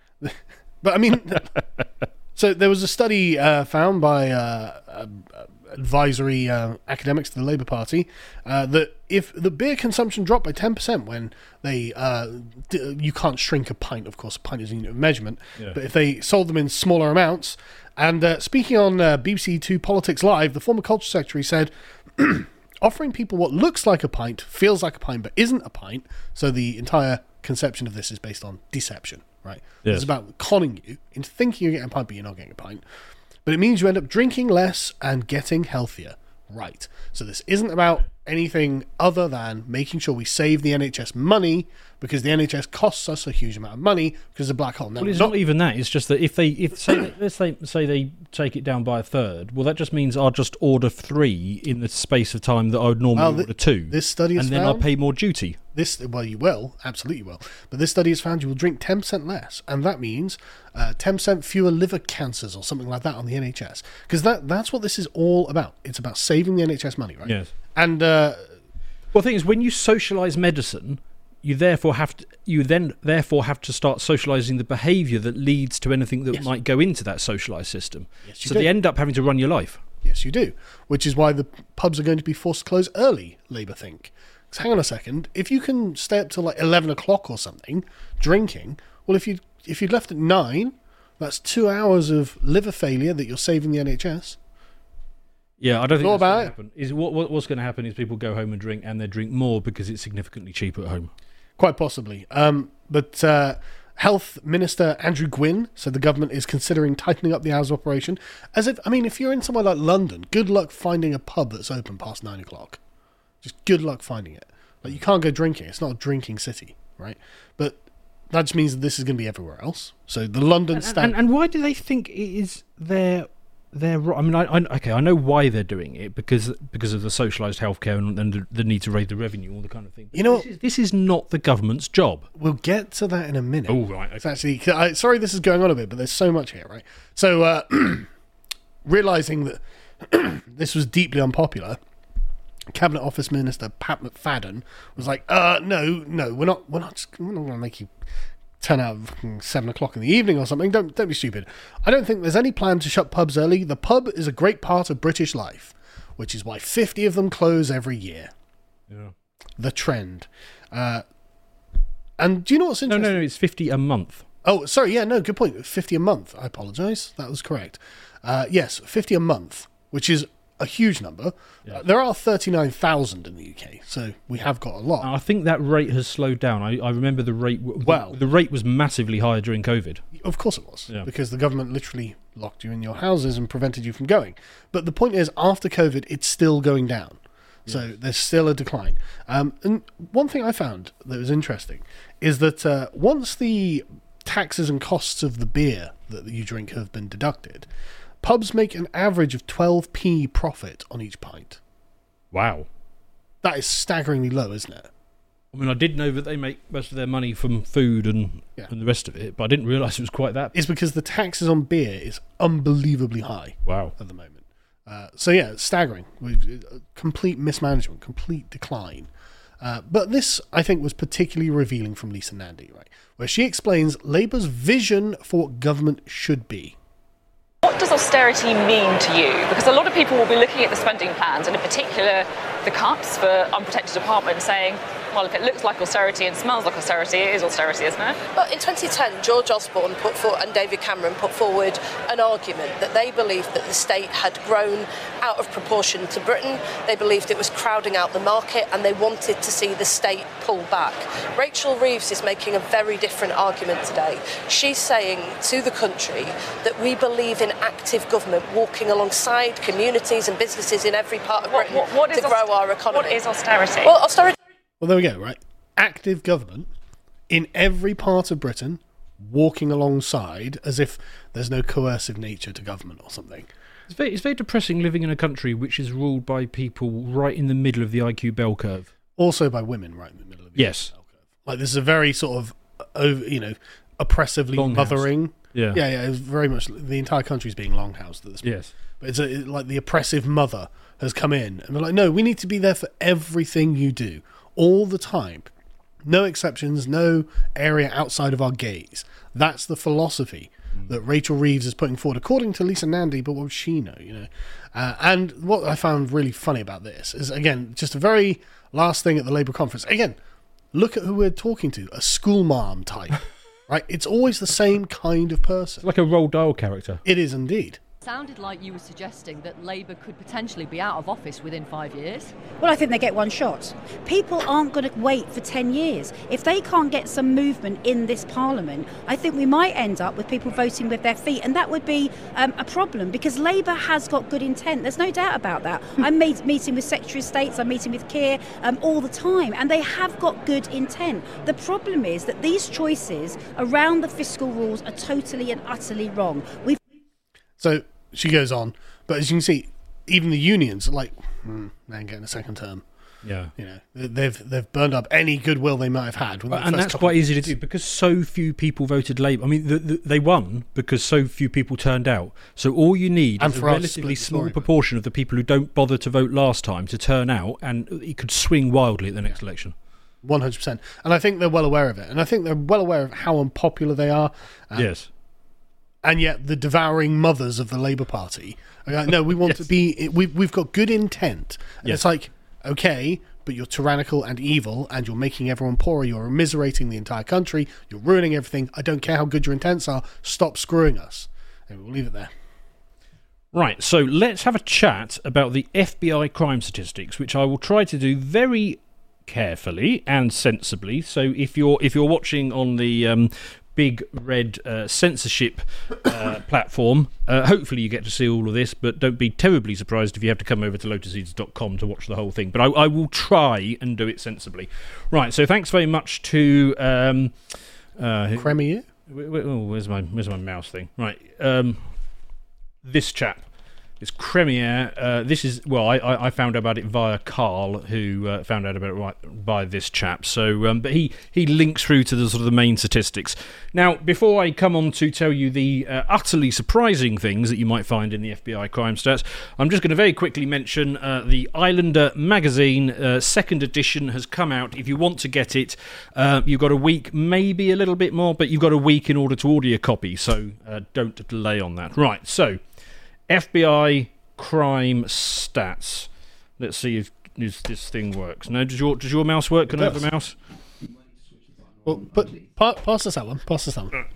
I mean, so there was a study found by advisory academics to the Labour Party that if the beer consumption dropped by 10% when they you can't shrink a pint, of course, a pint is a unit of measurement, but if they sold them in smaller amounts. And speaking on BBC Two Politics Live, the former Culture Secretary said, offering people what looks like a pint, feels like a pint, but isn't a pint, so the entire conception of this is based on deception, right? Yes. It's about conning you into thinking you're getting a pint, but you're not getting a pint. But it means you end up drinking less and getting healthier, right? So this isn't about anything other than making sure we save the NHS money, because the NHS costs us a huge amount of money because of the black hole. Now, well, it's not even that. It's just that if let's say they take it down by a third, well, that just means I'll just order 3 in the space of time that I would normally order 2. This study has and then found, I'll pay more duty. Well, you will, absolutely will. But this study has found you will drink 10% less, and that means 10% fewer liver cancers or something like that on the NHS. Because that's what this is all about. It's about saving the NHS money, right? Yes. And well, the thing is, when you socialise medicine, you therefore have to start socialising the behaviour that leads to anything that might go into that socialised system. Yes, you so do. They end up having to run your life. Yes, you do. Which is why the pubs are going to be forced to close early, Labour think. Because hang on a second, if you can stay up till like 11 o'clock or something drinking, well, if you'd left at 9, that's 2 hours of liver failure that you're saving the NHS. Yeah, I don't think that's going to happen. What's going to happen is people go home and drink, and they drink more because it's significantly cheaper at home. Quite possibly. But Health Minister Andrew Gwynn said the government is considering tightening up the hours of operation. If you're in somewhere like London, good luck finding a pub that's open past 9 o'clock. Just good luck finding it. Like, you can't go drinking. It's not a drinking city, right? But that just means that this is going to be everywhere else. So the London standard... And why do they think it is their I mean, I know why they're doing it, because of the socialised healthcare and the need to raise the revenue, all the kind of thing. But you know, this is not the government's job. We'll get to that in a minute. Oh, right. Okay. It's actually, sorry, this is going on a bit, but there's so much here, right? So, realising that this was deeply unpopular, Cabinet Office Minister Pat McFadden was like, no, we're not going to make you turn out 7 o'clock in the evening or something. Don't be stupid. I don't think there's any plan to shut pubs early. The pub is a great part of British life, which is why 50 of them close every year. Yeah. The trend. And do you know what's interesting? No, it's 50 a month. Oh, sorry, yeah, no, good point. 50 a month. I apologise. That was correct. Yes, 50 a month, which is a huge number. Yeah. There are 39,000 in the UK, so we have got a lot. I think that rate has slowed down. I remember the rate. The rate was massively higher during COVID. Of course it was, because the government literally locked you in your houses and prevented you from going. But the point is, after COVID, it's still going down. So there's still a decline. And one thing I found that was interesting is that once the taxes and costs of the beer that you drink have been deducted, pubs make an average of 12p profit on each pint. Wow. That is staggeringly low, isn't it? I mean, I did know that they make most of their money from food and the rest of it, but I didn't realise it was quite that. It's because the taxes on beer is unbelievably high. Wow. At the moment. So yeah, it's staggering. Complete mismanagement, complete decline. But this, I think, was particularly revealing from Lisa Nandy, right? Where she explains Labour's vision for what government should be. What does austerity mean to you? Because a lot of people will be looking at the spending plans, and in particular the cuts for unprotected apartments, saying, well, if it looks like austerity and smells like austerity, it is austerity, isn't it? Well, in 2010, George Osborne and David Cameron put forward an argument that they believed that the state had grown out of proportion to Britain. They believed it was crowding out the market, and they wanted to see the state pull back. Rachel Reeves is making a very different argument today. She's saying to the country that we believe in active government walking alongside communities and businesses in every part of Britain to grow our economy. What is austerity? Well, there we go, right? Active government in every part of Britain, walking alongside as if there's no coercive nature to government or something. It's very depressing living in a country which is ruled by people right in the middle of the IQ bell curve. Also by women right in the middle of the IQ bell curve. Like, this is a very sort of, oppressively mothering. Yeah, it's very much the entire country's being longhoused at this point. Yes. But it's like the oppressive mother has come in and they're like, no, we need to be there for everything you do. All the time. No exceptions, no area outside of our gaze. That's the philosophy that Rachel Reeves is putting forward, according to Lisa Nandy, but what would she know, And what I found really funny about this is, again, just a very last thing at the Labour conference. Again, look at who we're talking to, a school mom type, right? It's always the same kind of person. It's like a Roald Dahl character. It is indeed. Sounded like you were suggesting that Labour could potentially be out of office within 5 years. Well, I think they get one shot. People aren't going to wait for 10 years. If they can't get some movement in this Parliament, I think we might end up with people voting with their feet, and that would be a problem, because Labour has got good intent. There's no doubt about that. I'm meeting with Secretary of States, I'm meeting with Keir all the time, and they have got good intent. The problem is that these choices around the fiscal rules are totally and utterly wrong. So she goes on, but as you can see, even the unions are like, they ain't getting a second term. Yeah, they've burned up any goodwill they might have had. And that's quite easy to do because so few people voted Labour. I mean, they won because so few people turned out. So all you need is a relatively small proportion of the people who don't bother to vote last time to turn out, and it could swing wildly at the next election. 100%. And I think they're well aware of it. And I think they're well aware of how unpopular they are. Yes. And yet the devouring mothers of the Labour Party are like, no, we want to be... We've got good intent. And it's like, okay, but you're tyrannical and evil, and you're making everyone poorer. You're immiserating the entire country. You're ruining everything. I don't care how good your intents are. Stop screwing us. And we'll leave it there. Right, so let's have a chat about the FBI crime statistics, which I will try to do very carefully and sensibly. So if you're watching on the... big red censorship platform. Hopefully you get to see all of this, but don't be terribly surprised if you have to come over to lotuseats.com to watch the whole thing. But I will try and do it sensibly. Right, so thanks very much to... Cremier? Where's my mouse thing? Right, this chap. It's Cremier. This is, well, I found out about it via Carl, who found out about it by this chap. So, but he links through to the sort of the main statistics. Now, before I come on to tell you the utterly surprising things that you might find in the FBI crime stats, I'm just going to very quickly mention the Islander magazine second edition has come out. If you want to get it, you've got a week, maybe a little bit more, but you've got a week in order to order your copy. So don't delay on that. Right. So. FBI crime stats. Let's see if this thing works. No, does your mouse work? Can I have a mouse? Well, but pass us that one. Pass us that one.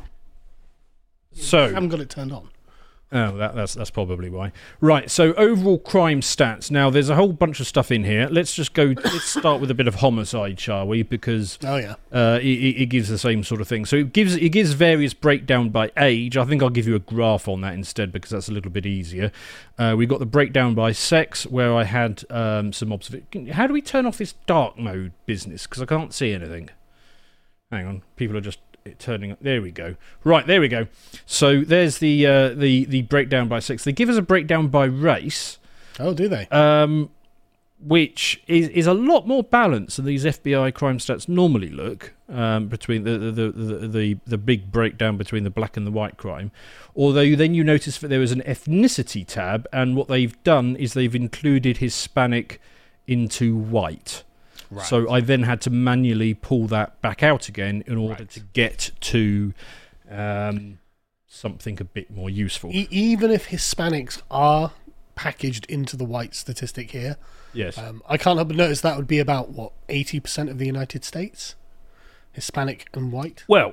So I haven't got it turned on. Oh, that's probably why. Right, so overall crime stats. Now, there's a whole bunch of stuff in here. Let's start with a bit of homicide, shall we? Because it gives the same sort of thing. So it gives various breakdown by age. I think I'll give you a graph on that instead because that's a little bit easier. We've got the breakdown by sex, where I had some observation. How do we turn off this dark mode business? Because I can't see anything. Hang on, people are just... turning up. There we go. Right, there we go. So there's the breakdown by sex. They give us a breakdown by race. Oh, do they? Which is a lot more balanced than these FBI crime stats normally look. Between the big breakdown between the black and the white crime. Although then you notice that there was an ethnicity tab, and what they've done is they've included Hispanic into white. Right. So I then had to manually pull that back out again in order to get to something a bit more useful. Even if Hispanics are packaged into the white statistic here, yes, I can't help but notice that would be about, 80% of the United States? Hispanic and white? Well,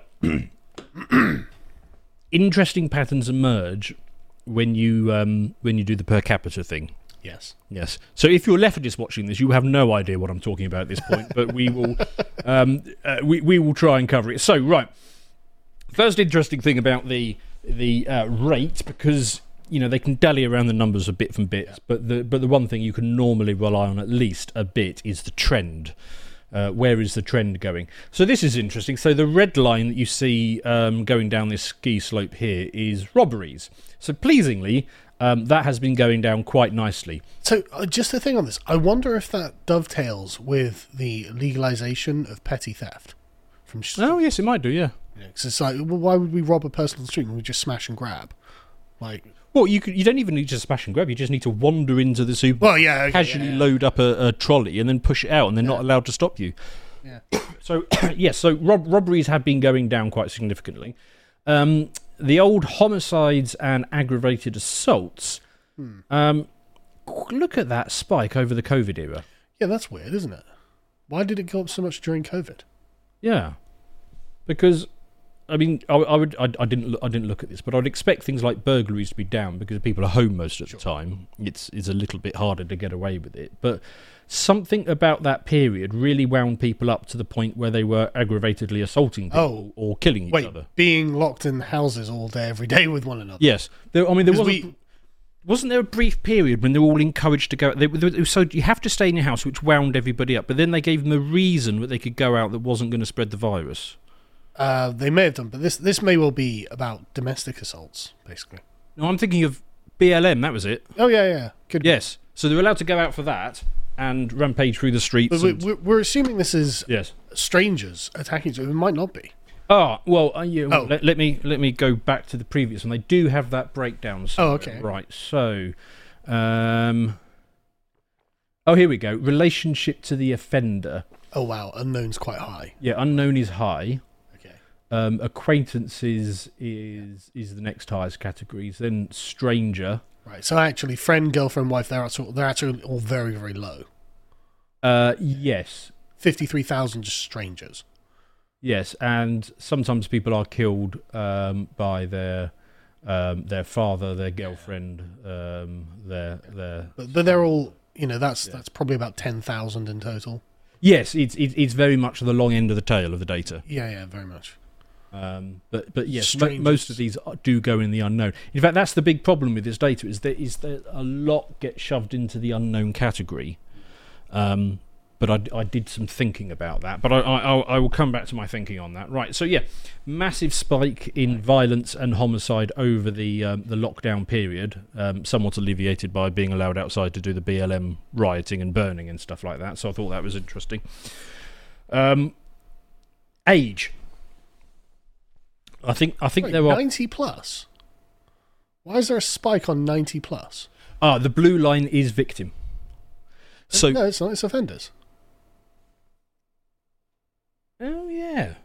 interesting patterns emerge when you do the per capita thing. Yes. So if you're leftist watching this, you have no idea what I'm talking about at this point, but we will we will try and cover it. So, right. First interesting thing about the rate, because they can dally around the numbers a bit from bits, but the one thing you can normally rely on at least a bit is the trend. Where is the trend going? So this is interesting. So the red line that you see going down this ski slope here is robberies. So pleasingly, that has been going down quite nicely. So just a thing on this, I wonder if that dovetails with the legalisation of petty theft. Oh yes, it might do. Yeah. Because it's like, well, why would we rob a person on the street when we just smash and grab? Well, you don't even need to smash and grab. You just need to wander into the supermarket, casually load up a trolley, and then push it out, and they're not allowed to stop you. Yeah. So yes, so robberies have been going down quite significantly. the old homicides and aggravated assaults. Look at that spike over the COVID era. Yeah, that's weird, isn't it? Why did it go up so much during COVID? Yeah, because I mean, I didn't look at this, but I'd expect things like burglaries to be down because people are home most of the time. It's a little bit harder to get away with it, but something about that period really wound people up to the point where they were aggravatedly assaulting people or killing each other. Being locked in houses all day, every day with one another. Yes, wasn't there a brief period when they were all encouraged to go? So you have to stay in your house, which wound everybody up. But then they gave them a reason that they could go out that wasn't going to spread the virus. They may have done, but this may well be about domestic assaults, basically. No, I'm thinking of BLM. That was it. Oh yeah. Yes, so they're allowed to go out for that and rampage through the streets. But we're assuming this is strangers attacking each other. It might not be. Oh well, let me go back to the previous one. They do have that breakdown. Okay. Right. So, here we go. Relationship to the offender. Oh wow, unknown's quite high. Yeah, unknown is high. Okay. Acquaintances is the next highest categories. Then stranger. Right. So actually, friend, girlfriend, wife, they're actually all very, very low. Yes. 53,000 just strangers. Yes, and sometimes people are killed by their father, their girlfriend, their. But they're all, that's probably about 10,000 in total. Yes, it's very much the long end of the tail of the data. Yeah, very much. But yes, most of these do go in the unknown. In fact, that's the big problem with this data is that a lot get shoved into the unknown category. But I did some thinking about that. But I will come back to my thinking on that. Right. So yeah, massive spike in violence and homicide over the lockdown period, somewhat alleviated by being allowed outside to do the BLM rioting and burning and stuff like that. So I thought that was interesting. Age. I think there are 90 plus. Why is there a spike on 90 plus? The blue line is victim. So no, it's not. It's offenders. Oh yeah.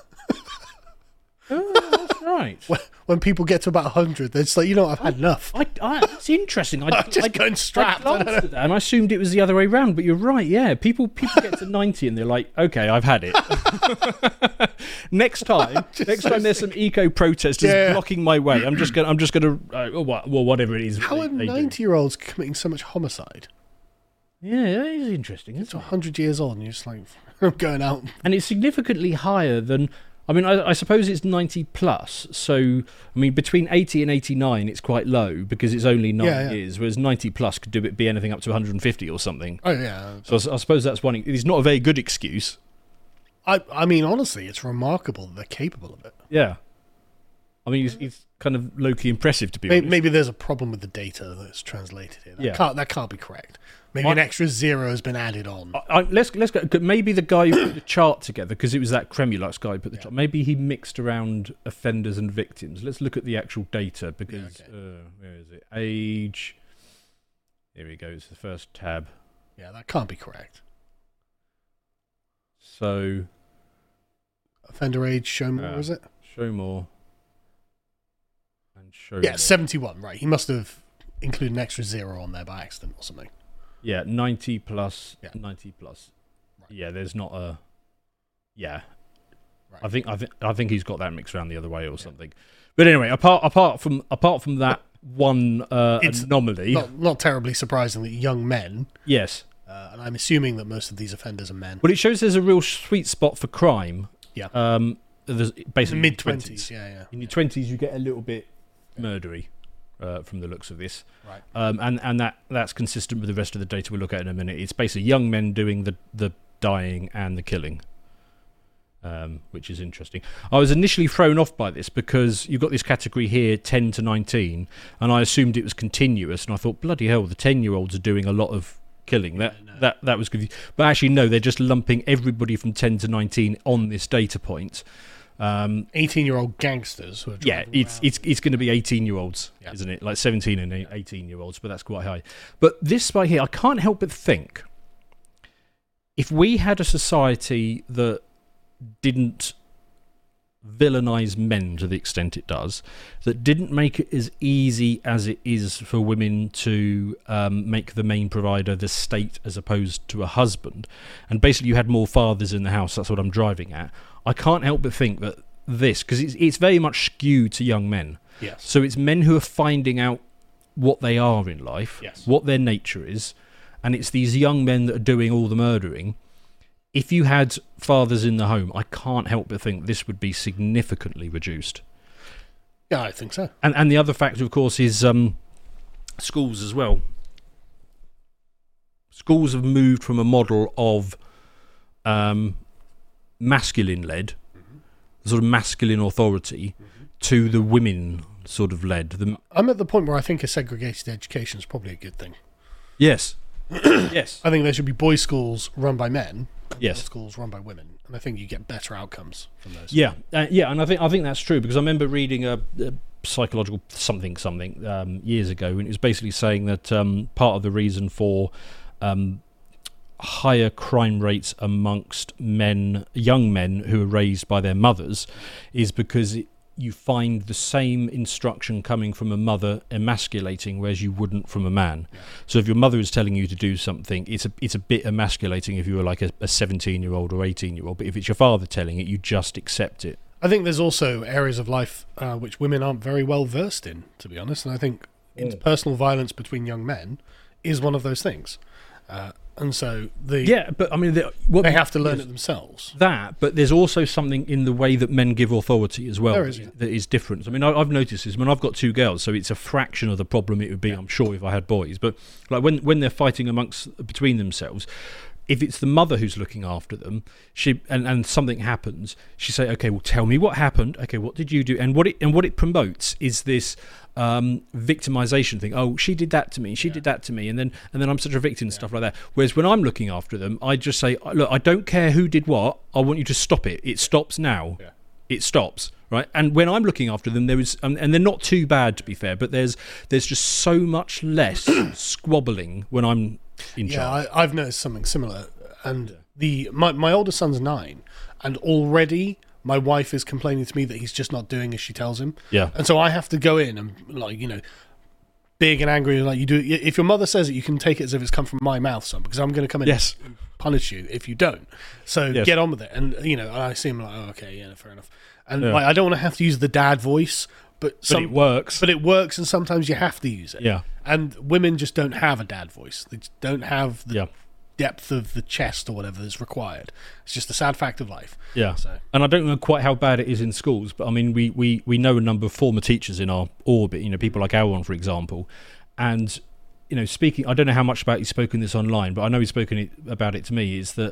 Oh, that's right. When people get to about 100, they're just like, I've had enough. It's interesting. I'm just going strapped. I glanced at that and I assumed it was the other way around, but you're right. Yeah, people get to 90 and they're like, okay, I've had it. Next time there's some eco protesters blocking my way, I'm just gonna whatever it is. How are 90-year-olds committing so much homicide? Yeah, that is interesting. It's 100 years old and you're just like, I'm going out. And it's significantly higher than, I suppose it's 90 plus. So, between 80 and 89, it's quite low because it's only 9 years, whereas 90 plus could be anything up to 150 or something. Oh, yeah. So I suppose that's one. It's not a very good excuse. Honestly, it's remarkable that they're capable of it. Yeah. It's kind of low-key impressive, to be honest. Maybe there's a problem with the data that's translated here. That can't be correct. Maybe an extra zero has been added on. Let's go. Maybe the guy who put the chart together, because it was that Cremulux guy who put the chart. Maybe he mixed around offenders and victims. Let's look at the actual data because where is it? Age. Here we go. It's the first tab. Yeah, that can't be correct. So, offender age. Show more. Is it? Show more. And show. Yeah, more. 71. Right. He must have included an extra zero on there by accident or something. Yeah, 90 plus. Yeah. 90 plus. Right. Yeah, there's not a. Yeah, right. I think he's got that mixed around the other way or something. But anyway, apart from that one anomaly, not terribly surprising that young men. Yes. And I'm assuming that most of these offenders are men. Well, it shows there's a real sweet spot for crime. Yeah. There's basically mid-20s. Yeah. In your 20s, you get a little bit murdery. From the looks of this, right? And that's consistent with the rest of the data we'll look at in a minute. It's basically young men doing the dying and the killing, which is interesting. I was initially thrown off by this because you've got this category here, 10 to 19, and I assumed it was continuous, and I thought, bloody hell, the 10-year-olds are doing a lot of killing. That was confusing. But actually, no, they're just lumping everybody from 10 to 19 on this data point. 18-year-old gangsters. Who are it's going to be 18-year-olds, isn't it? Like 17 and 18-year-olds, but that's quite high. But this spike here, I can't help but think, if we had a society that didn't villainise men to the extent it does, that didn't make it as easy as it is for women to make the main provider the state as opposed to a husband, and basically you had more fathers in the house. That's what I'm driving at. I can't help but think that this, because it's very much skewed to young men. Yes. So it's men who are finding out what they are in life, what their nature is, and it's these young men that are doing all the murdering. If you had fathers in the home, I can't help but think this would be significantly reduced. Yeah, I think so. And the other factor, of course, is schools as well. Schools have moved from a model of masculine-led, sort of masculine authority, to the women sort of led. I'm at the point where I think a segregated education is probably a good thing. Yes. Yes. I think there should be boys' schools run by men, and yes, girls' schools run by women, and I think you get better outcomes from those. Yeah, and I think that's true, because I remember reading a psychological something years ago, and it was basically saying that part of the reason for higher crime rates amongst young men who are raised by their mothers, is because you find the same instruction coming from a mother emasculating, whereas you wouldn't from a man. Yeah. So if your mother is telling you to do something, it's a bit emasculating if you were like a 17-year-old or 18-year-old. But if it's your father telling it, you just accept it. I think there's also areas of life which women aren't very well versed in, to be honest. And I think interpersonal violence between young men is one of those things. And so they have to learn it themselves. But there's also something in the way that men give authority as well that is different. I mean, I've noticed this. I mean, I've got 2 girls, so it's a fraction of the problem it would be, I'm sure, if I had boys. But like when they're fighting between themselves, if it's the mother who's looking after them, and something happens, she say, "Okay, well, tell me what happened. Okay, what did you do?" And what it promotes is this victimization thing. Oh, she did that to me. She did that to me, and then I'm such a victim and stuff like that. Whereas when I'm looking after them, I just say, "Look, I don't care who did what. I want you to stop it. It stops now. Yeah. It stops." Right. And when I'm looking after them, there is, and they're not too bad, to be fair, but there's just so much less squabbling when I'm in charge. Yeah, I've noticed something similar. And my oldest son's 9, and already my wife is complaining to me that he's just not doing as she tells him. Yeah. And so I have to go in and, big and angry, like, you do. If your mother says it, you can take it as if it's come from my mouth, son, because I'm going to come in and punish you if you don't. So get on with it. And, I see him like, oh, okay, yeah, fair enough. And I don't want to have to use the dad voice, but it works. But it works, and sometimes you have to use it. Yeah. And women just don't have a dad voice. They just don't have the depth of the chest or whatever is required. It's just a sad fact of life. Yeah. So. And I don't know quite how bad it is in schools, but I mean, we know a number of former teachers in our orbit, people like Aaron, for example. And, speaking, I don't know how much about he's spoken this online, but I know he's spoken about it to me, is that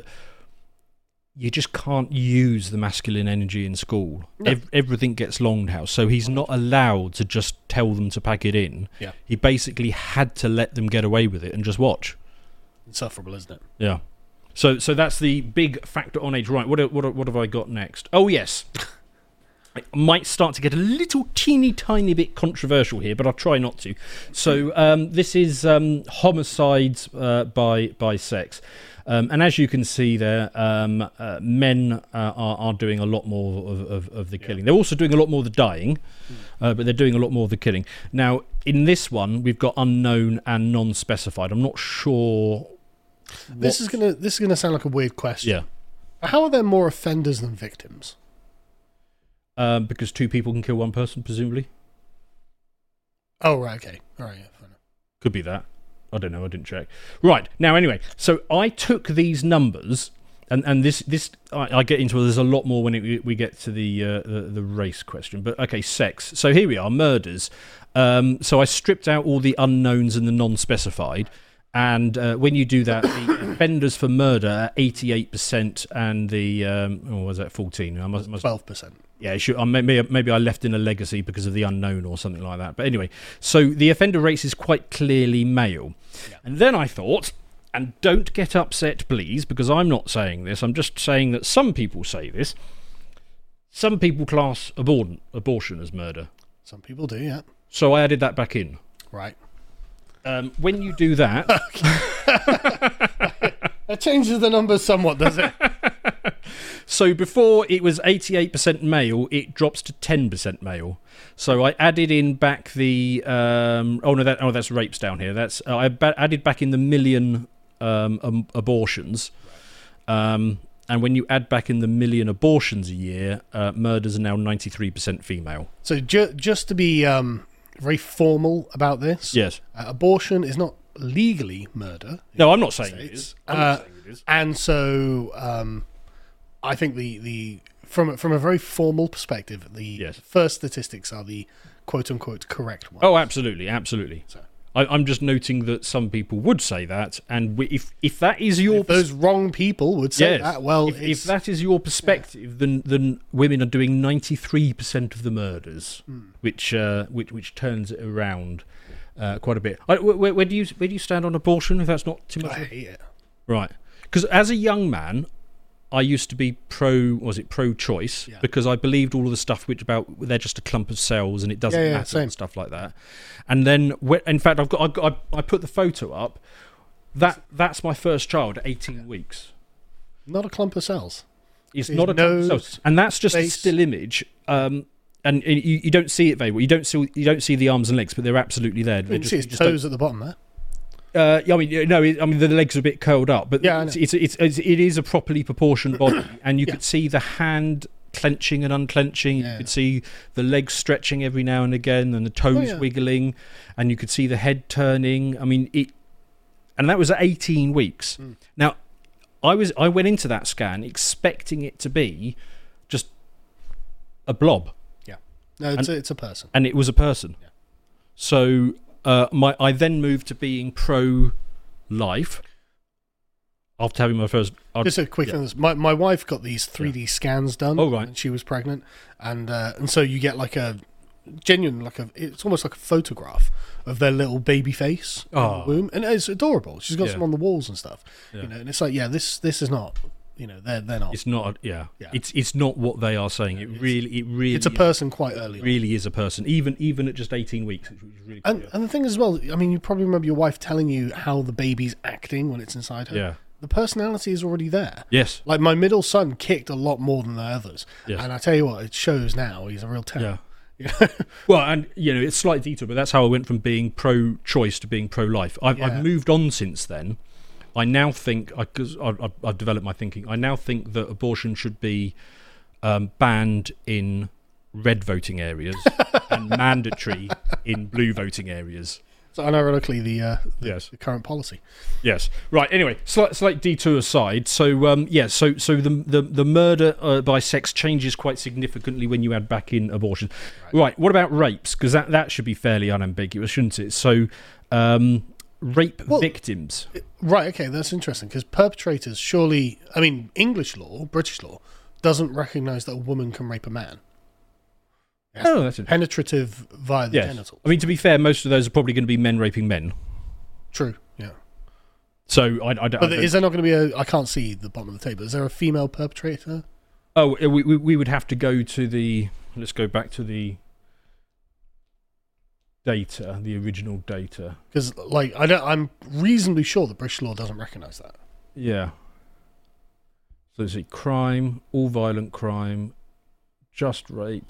you just can't use the masculine energy in school. No. Everything gets longhouse. So he's not allowed to just tell them to pack it in. Yeah. He basically had to let them get away with it and just watch. Insufferable, isn't it? Yeah. So that's the big factor on age. Right, what have I got next? Oh, yes. I might start to get a little teeny tiny bit controversial here, but I'll try not to. So this is homicides by sex. And as you can see there, men are doing a lot more of the killing. They're also doing a lot more of the dying, but they're doing a lot more of the killing. Now, in this one, we've got unknown and non-specified. I'm not sure. This is gonna sound like a weird question. Yeah. How are there more offenders than victims? Because 2 people can kill 1 person, presumably. Oh, right. Okay. All right. Yeah. Fine. Could be that. I don't know. I didn't check. Right. Now, anyway, so I took these numbers, and this I get into. There's a lot more when we get to the race question. But okay, sex. So here we are, murders. So I stripped out all the unknowns and the non-specified. And when you do that, the offenders for murder are 88%, and the was that 14? 12%. Yeah, maybe I left in a legacy because of the unknown or something like that. But anyway, so the offender race is quite clearly male. Yeah. And then I thought, and don't get upset, please, because I'm not saying this. I'm just saying that some people say this. Some people class abortion as murder. Some people do, yeah. So I added that back in. Right. When you do that... That changes the numbers somewhat, does it? So before it was 88% male, it drops to 10% male. So I added in back the that's rapes down here. That's added back in the million abortions. And when you add back in the million abortions a year, murders are now 93% female. So just to be very formal about this, yes, abortion is not legally murder. No, I'm not saying it is. And so I think the from a very formal perspective, the first statistics are the quote unquote correct ones. Oh, absolutely. So. I'm just noting that some people would say that, and if that is your... If those wrong people would say that, well... If that is your perspective, then women are doing 93% of the murders, which turns it around quite a bit. Where do you stand on abortion, if that's not too much? I hate it. Right. Because as a young man, I used to be pro-choice, because I believed all of the stuff about they're just a clump of cells and it doesn't matter and stuff like that. And then, in fact, I put the photo up. That's my first child at 18 weeks. Not a clump of cells. It's not a clump of cells, and that's just a still image. And you don't see it very well. You don't see the arms and legs, but they're absolutely there. You can see his toes at the bottom there. The legs are a bit curled up, but it is a properly proportioned body, and you could see the hand clenching and unclenching. You could see the legs stretching every now and again, and the toes wiggling, and you could see the head turning. And that was at 18 weeks. Now, I went into that scan expecting it to be just a blob. Yeah, no, it's a person, and it was a person. Yeah. So. I then moved to being pro-life after having my first... Just a quick thing. My wife got these 3D scans done when she was pregnant, and so you get like a genuine, it's almost like a photograph of their little baby face in the womb, and it's adorable. She's got some on the walls and stuff, and it's like, this is not... they're not. It's not. It's not what they are saying. It really. It's a person quite early. It really is a person, even at just 18 weeks. Which is really and the thing is, as well, you probably remember your wife telling you how the baby's acting when it's inside her. Yeah. The personality is already there. Yes. Like my middle son kicked a lot more than the others, yes. And I tell you what, it shows now. He's a real terror. Yeah. Well, and it's slight detail, but that's how I went from being pro-choice to being pro-life. I've moved on since then. I now think, because I've developed my thinking, I now think that abortion should be banned in red voting areas and mandatory in blue voting areas. So unironically, the current policy. Yes. Right. Anyway, slight detour aside. So so the murder by sex changes quite significantly when you add back in abortion. Right. What about rapes? Because that should be fairly unambiguous, shouldn't it? So. Rape victims. Right, okay, that's interesting, because perpetrators surely... English law, British law, doesn't recognise that a woman can rape a man. Oh, that's penetrative via the genitals. To be fair, most of those are probably going to be men raping men. True, yeah. So, But is there not going to be I can't see the bottom of the table. Is there a female perpetrator? Oh, we would have to go to the... Let's go back to the... data, the original data, because I'm reasonably sure that British law doesn't recognise that. Yeah. So let's see, crime, all violent crime, just rape.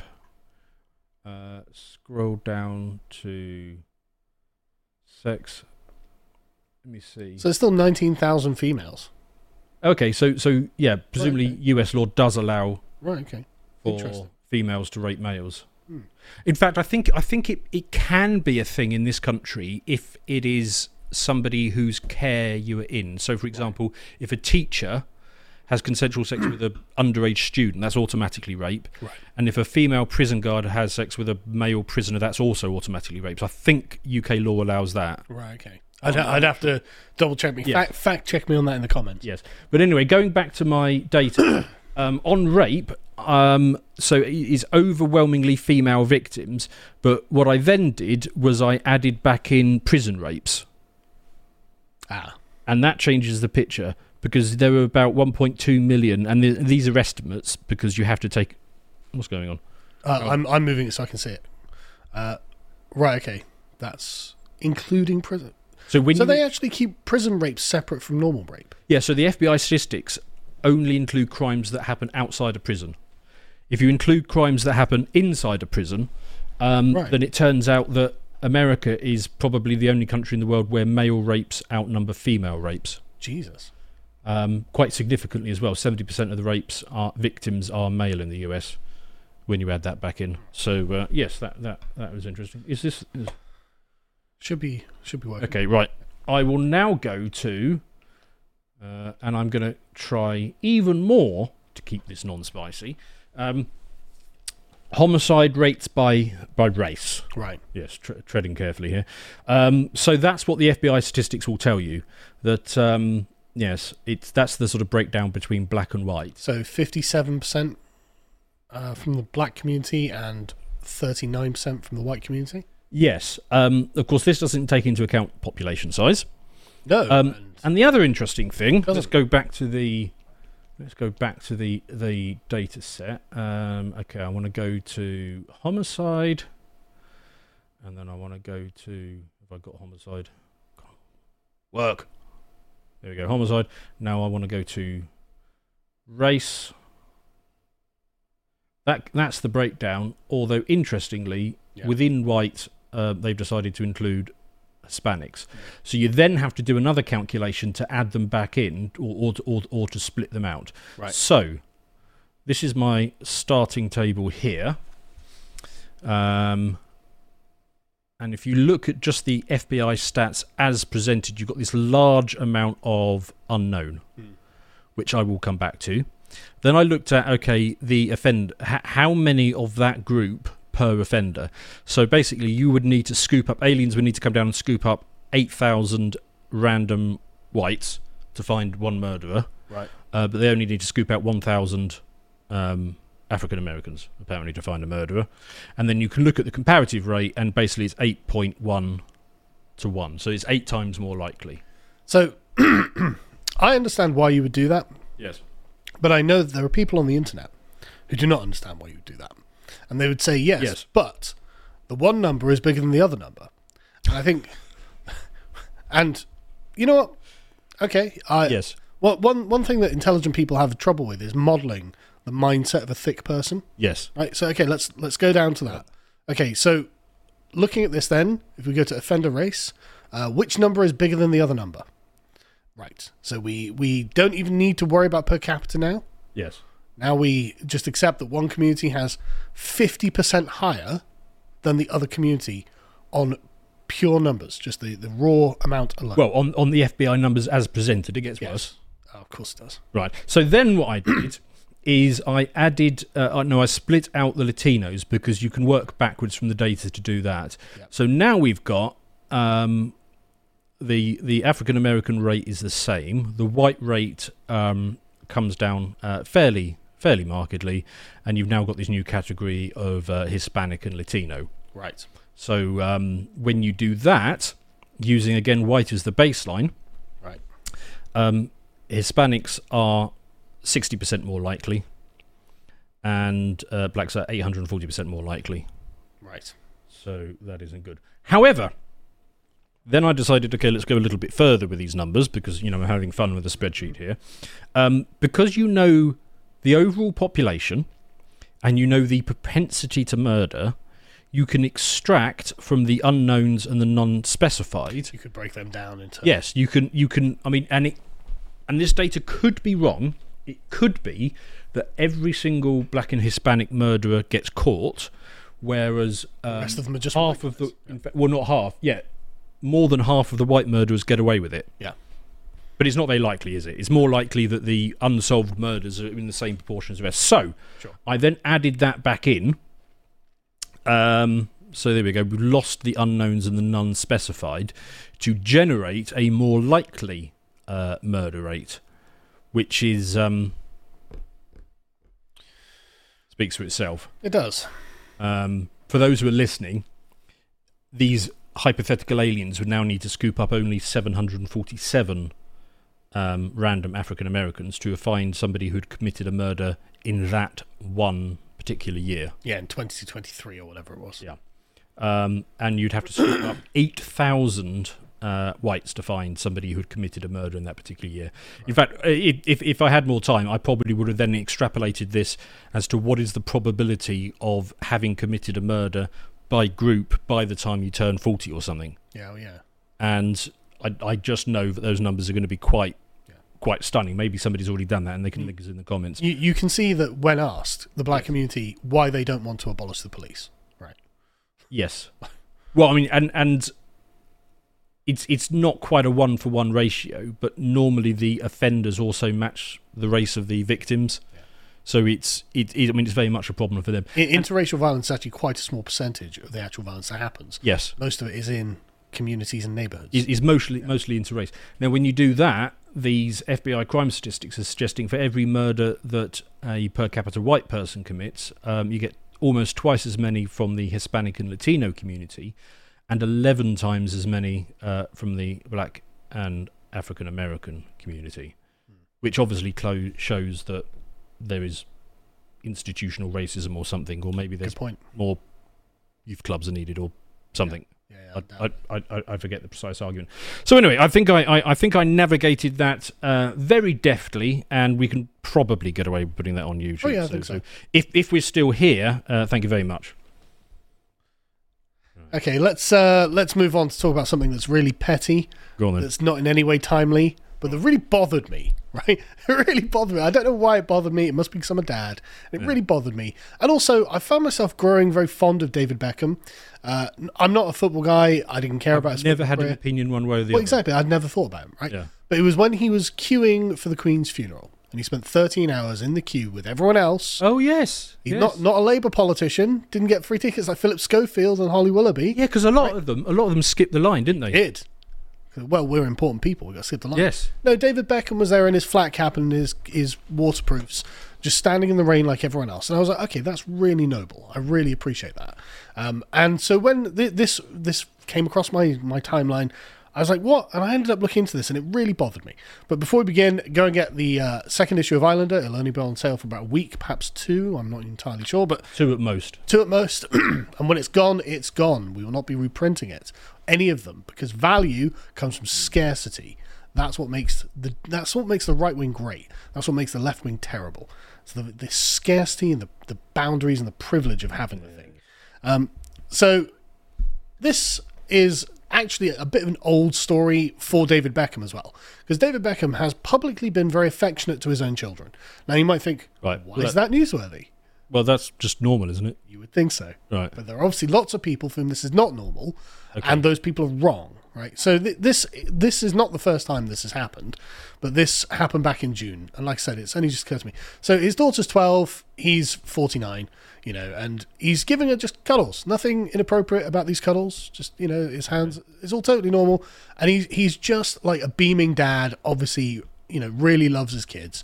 Scroll down to sex. Let me see. So there's still 19,000 females. Okay, so presumably US law does allow for females to rape males. In fact, I think it can be a thing in this country if it is somebody whose care you are in. So, for example, if a teacher has consensual sex with an underage student, that's automatically rape. Right. And if a female prison guard has sex with a male prisoner, that's also automatically rape. So I think UK law allows that. Right, okay. I'd have to double check me. Yes. Fact check me on that in the comments. Yes. But anyway, going back to my data, on rape... so it is overwhelmingly female victims, but what I then did was I added back in prison rapes. And that changes the picture, because there were about 1.2 million, and these are estimates, because you have to take... What's going on? I'm moving it so I can see it. Right, okay. That's including prison. So they actually keep prison rape separate from normal rape? Yeah, so the FBI statistics only include crimes that happen outside a prison. If you include crimes that happen inside a prison, then it turns out that America is probably the only country in the world where male rapes outnumber female rapes. Jesus. Quite significantly as well. 70% of the victims are male in the US when you add that back in. So, yes, that was interesting. Should be working. Okay, right. I will now go to, and I'm going to try even more to keep this non-spicy, homicide rates by race. Right. Yes, treading carefully here. So that's what the FBI statistics will tell you. That yes, that's the sort of breakdown between black and white. So 57% from the black community and 39% from the white community. Yes. Of course, this doesn't take into account population size. No. And the other interesting thing. Let's go back to the data set. Okay, I want to go to homicide, and then I want to go to, have I got homicide? Work. There we go, homicide. Now I want to go to race. That's the breakdown. Although interestingly, within white, they've decided to include Hispanics. So you then have to do another calculation to add them back in, or to split them out. Right. So this is my starting table here. And if you look at just the FBI stats as presented, you've got this large amount of unknown, which I will come back to. Then I looked at, the offender, how many of that group per offender. So basically you would need to scoop up, aliens would need to come down and scoop up 8,000 random whites to find one murderer. Right. But they only need to scoop out 1,000 African Americans, apparently, to find a murderer. And then you can look at the comparative rate, and basically it's 8.1 to 1. So it's 8 times more likely. So I understand why you would do that. Yes. But I know that there are people on the internet who do not understand why you would do that. And they would say, yes, but the one number is bigger than the other number. And I think... And you know what? Okay. Yes. Well, one thing that intelligent people have trouble with is modelling the mindset of a thick person. Yes. Right. So, okay, let's go down to that. Okay, so looking at this then, if we go to offender race, which number is bigger than the other number? Right. So we don't even need to worry about per capita now. Yes. Now we just accept that one community has 50% higher than the other community on pure numbers, just the raw amount alone. Well, on the FBI numbers as presented, it gets worse. Oh, of course it does. Right. So then what I did is I added, I split out the Latinos, because you can work backwards from the data to do that. Yep. So now we've got the African American rate is the same. The white rate comes down fairly markedly, and you've now got this new category of Hispanic and Latino. Right. So when you do that, using again white as the baseline, right, Hispanics are 60% more likely, and blacks are 840% more likely. Right. So that isn't good. However, then I decided, okay, let's go a little bit further with these numbers, because I'm having fun with the spreadsheet here. Because you know the overall population and you know the propensity to murder, you can extract from the unknowns and the non-specified. You could break them down into... Yes, you can. I mean, and this data could be wrong. It could be that every single black and Hispanic murderer gets caught, whereas the rest of them are just half of the... Well, not half, more than half of the white murderers get away with it. Yeah. But it's not very likely, is it? It's more likely that the unsolved murders are in the same proportion as the rest. So, I then added that back in. So there we go. We lost the unknowns and the non-specified to generate a more likely murder rate, which is speaks for itself. It does. For those who are listening, these hypothetical aliens would now need to scoop up only 747 random African Americans to find somebody who'd committed a murder in that one particular year. Yeah, in 2023 or whatever it was. Yeah. And you'd have to scoop up 8,000 whites to find somebody who had committed a murder in that particular year. In fact, if I had more time, I probably would have then extrapolated this as to what is the probability of having committed a murder by group by the time you turn 40 or something. Yeah, yeah. And I just know that those numbers are going to be quite stunning. Maybe somebody's already done that and they can link us in the comments. You can see that when asked, the black community, why they don't want to abolish the police. Right. Yes. Well, I mean, and it's not quite a 1-for-1 ratio, but normally the offenders also match the race of the victims. Yeah. So it's very much a problem for them. Interracial violence is actually quite a small percentage of the actual violence that happens. Yes. Most of it is in communities and neighbourhoods. Is mostly interrace. Now, when you do that, these FBI crime statistics are suggesting for every murder that a per capita white person commits, you get almost twice as many from the Hispanic and Latino community, and 11 times as many from the black and African American community, which obviously shows that there is institutional racism or something, or maybe there's more youth clubs are needed or something. Yeah, I forget the precise argument. So anyway, I think I navigated that very deftly, and we can probably get away with putting that on YouTube. Oh yeah, I think so. If we're still here, thank you very much. Okay, let's move on to talk about something that's really petty. Go on then. That's not in any way timely, but that really bothered me. Right, it really bothered me. I don't know why it bothered me. It must be because I'm a dad. It really bothered me. And also, I found myself growing very fond of David Beckham. I'm not a football guy. I didn't care about his never had career. An opinion one way or the other. other. Exactly. I'd never thought about him. Right. Yeah. But it was when he was queuing for the Queen's funeral, and he spent 13 hours in the queue with everyone else. Oh yes. He's not a Labour politician. Didn't get free tickets like Philip Schofield and Holly Willoughby. Yeah, because a lot of them skipped the line, didn't they? They did. Well, we're important people. We've got to skip the line. Yes. No, David Beckham was there in his flat cap and his waterproofs, just standing in the rain like everyone else. And I was like, okay, that's really noble. I really appreciate that. And so when this came across my timeline, I was like, what? And I ended up looking into this, and it really bothered me. But before we begin, go and get the second issue of Islander. It'll only be on sale for about a week, perhaps 2. I'm not entirely sure, but 2 at most. 2 at most. And when it's gone, it's gone. We will not be reprinting it, any of them, because value comes from scarcity. That's what makes the right wing great. That's what makes the left wing terrible. So the scarcity and the boundaries and the privilege of having the thing. So this is actually a bit of an old story for David Beckham as well, because David Beckham has publicly been very affectionate to his own children. Now you might think, right, why is that newsworthy? Well, that's just normal, isn't it? You would think so. Right. But there are obviously lots of people for whom this is not normal, and those people are wrong, right? So this is not the first time this has happened, but this happened back in June. And like I said, it's only just occurred to me. So his daughter's 12, he's 49, and he's giving her just cuddles. Nothing inappropriate about these cuddles. Just, his hands, it's all totally normal. And he's just like a beaming dad, obviously, really loves his kids,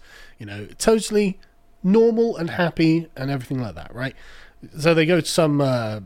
totally normal and happy and everything like that, right? So they go to some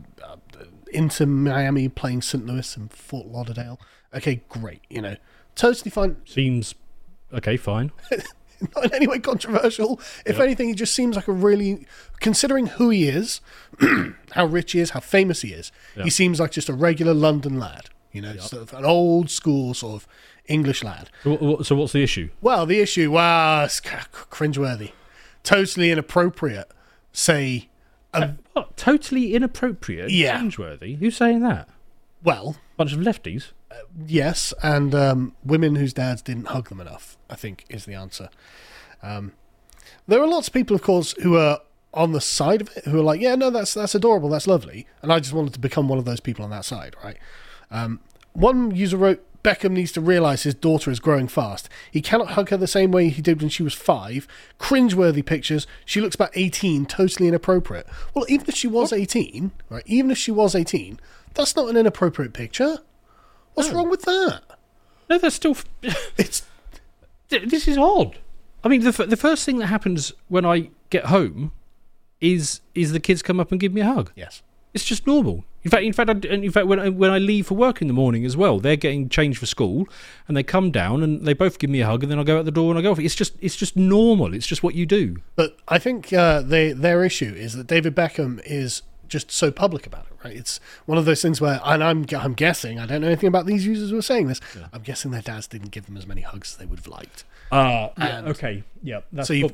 into Miami, playing St. Louis and Fort Lauderdale. Okay, great. Totally fine. Seems okay, fine. Not in any way controversial. If anything, he just seems like a really, considering who he is, how rich he is, how famous he is, he seems like just a regular London lad. Sort of an old school sort of English lad. So what's the issue? Well, the issue was cringeworthy. Totally inappropriate. Say... what? Totally inappropriate? Yeah. Cringeworthy? Who's saying that? Well... Bunch of lefties? Yes, and women whose dads didn't hug them enough, I think, is the answer. There are lots of people, of course, who are on the side of it, who are like, yeah, no, that's adorable, that's lovely. And I just wanted to become one of those people on that side, right? One user wrote, Beckham needs to realise his daughter is growing fast. He cannot hug her the same way he did when she was 5. Cringeworthy pictures. She looks about 18, totally inappropriate. Well, even if she was 18, right? Even if she was 18, that's not an inappropriate picture. What's wrong with that? No, that's still... This is odd. I mean, the first thing that happens when I get home is the kids come up and give me a hug. Yes. It's just normal. In fact, when I leave for work in the morning as well, they're getting changed for school, and they come down and they both give me a hug, and then I go out the door and I go off. It's just normal. It's just what you do. But I think their issue is that David Beckham is just so public about it, right? It's one of those things where, and I'm guessing, I don't know anything about these users who are saying this, I'm guessing their dads didn't give them as many hugs as they would have liked. Okay, yeah. That's so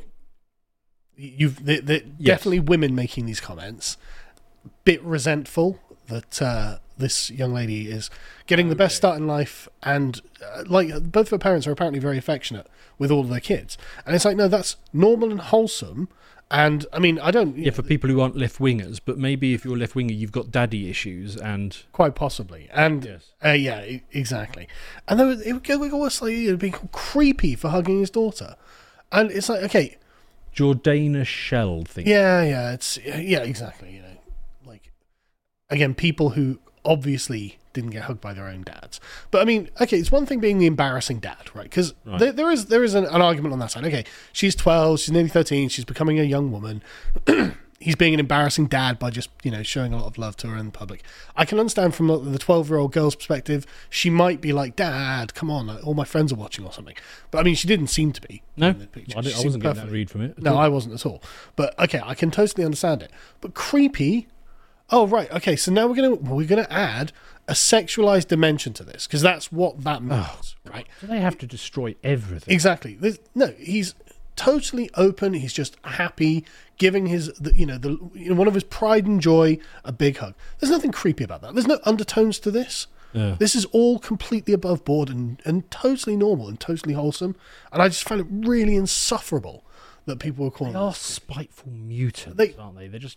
definitely women making these comments, bit resentful that this young lady is getting the best start in life, and like both of her parents are apparently very affectionate with all of their kids, and it's like, no, that's normal and wholesome. And I mean, I don't. Yeah, for people who aren't left wingers, but maybe if you're left winger, you've got daddy issues, and quite possibly, and exactly. And then it would go almost like being creepy for hugging his daughter, and it's like, okay, Jordana Shell thing. Yeah, exactly. Like again, people who obviously didn't get hugged by their own dads. But I mean, okay, it's one thing being the embarrassing dad, right? Because there is an argument on that side. Okay, she's 12, she's nearly 13, she's becoming a young woman. He's being an embarrassing dad by just, showing a lot of love to her in public. I can understand from the 12-year-old girl's perspective, she might be like, Dad, come on, all my friends are watching or something. But I mean, she didn't seem to be. No, I wasn't getting that read from it. No, I wasn't at all. But okay, I can totally understand it. But creepy. Oh right, okay. So now we're gonna add a sexualized dimension to this, because that's what that means, right? Do they have to destroy everything? Exactly. He's totally open. He's just happy, giving one of his pride and joy a big hug. There's nothing creepy about that. There's no undertones to this. Yeah. This is all completely above board and totally normal and totally wholesome. And I just find it really insufferable that people are calling. They are spiteful mutants, aren't they? They're just.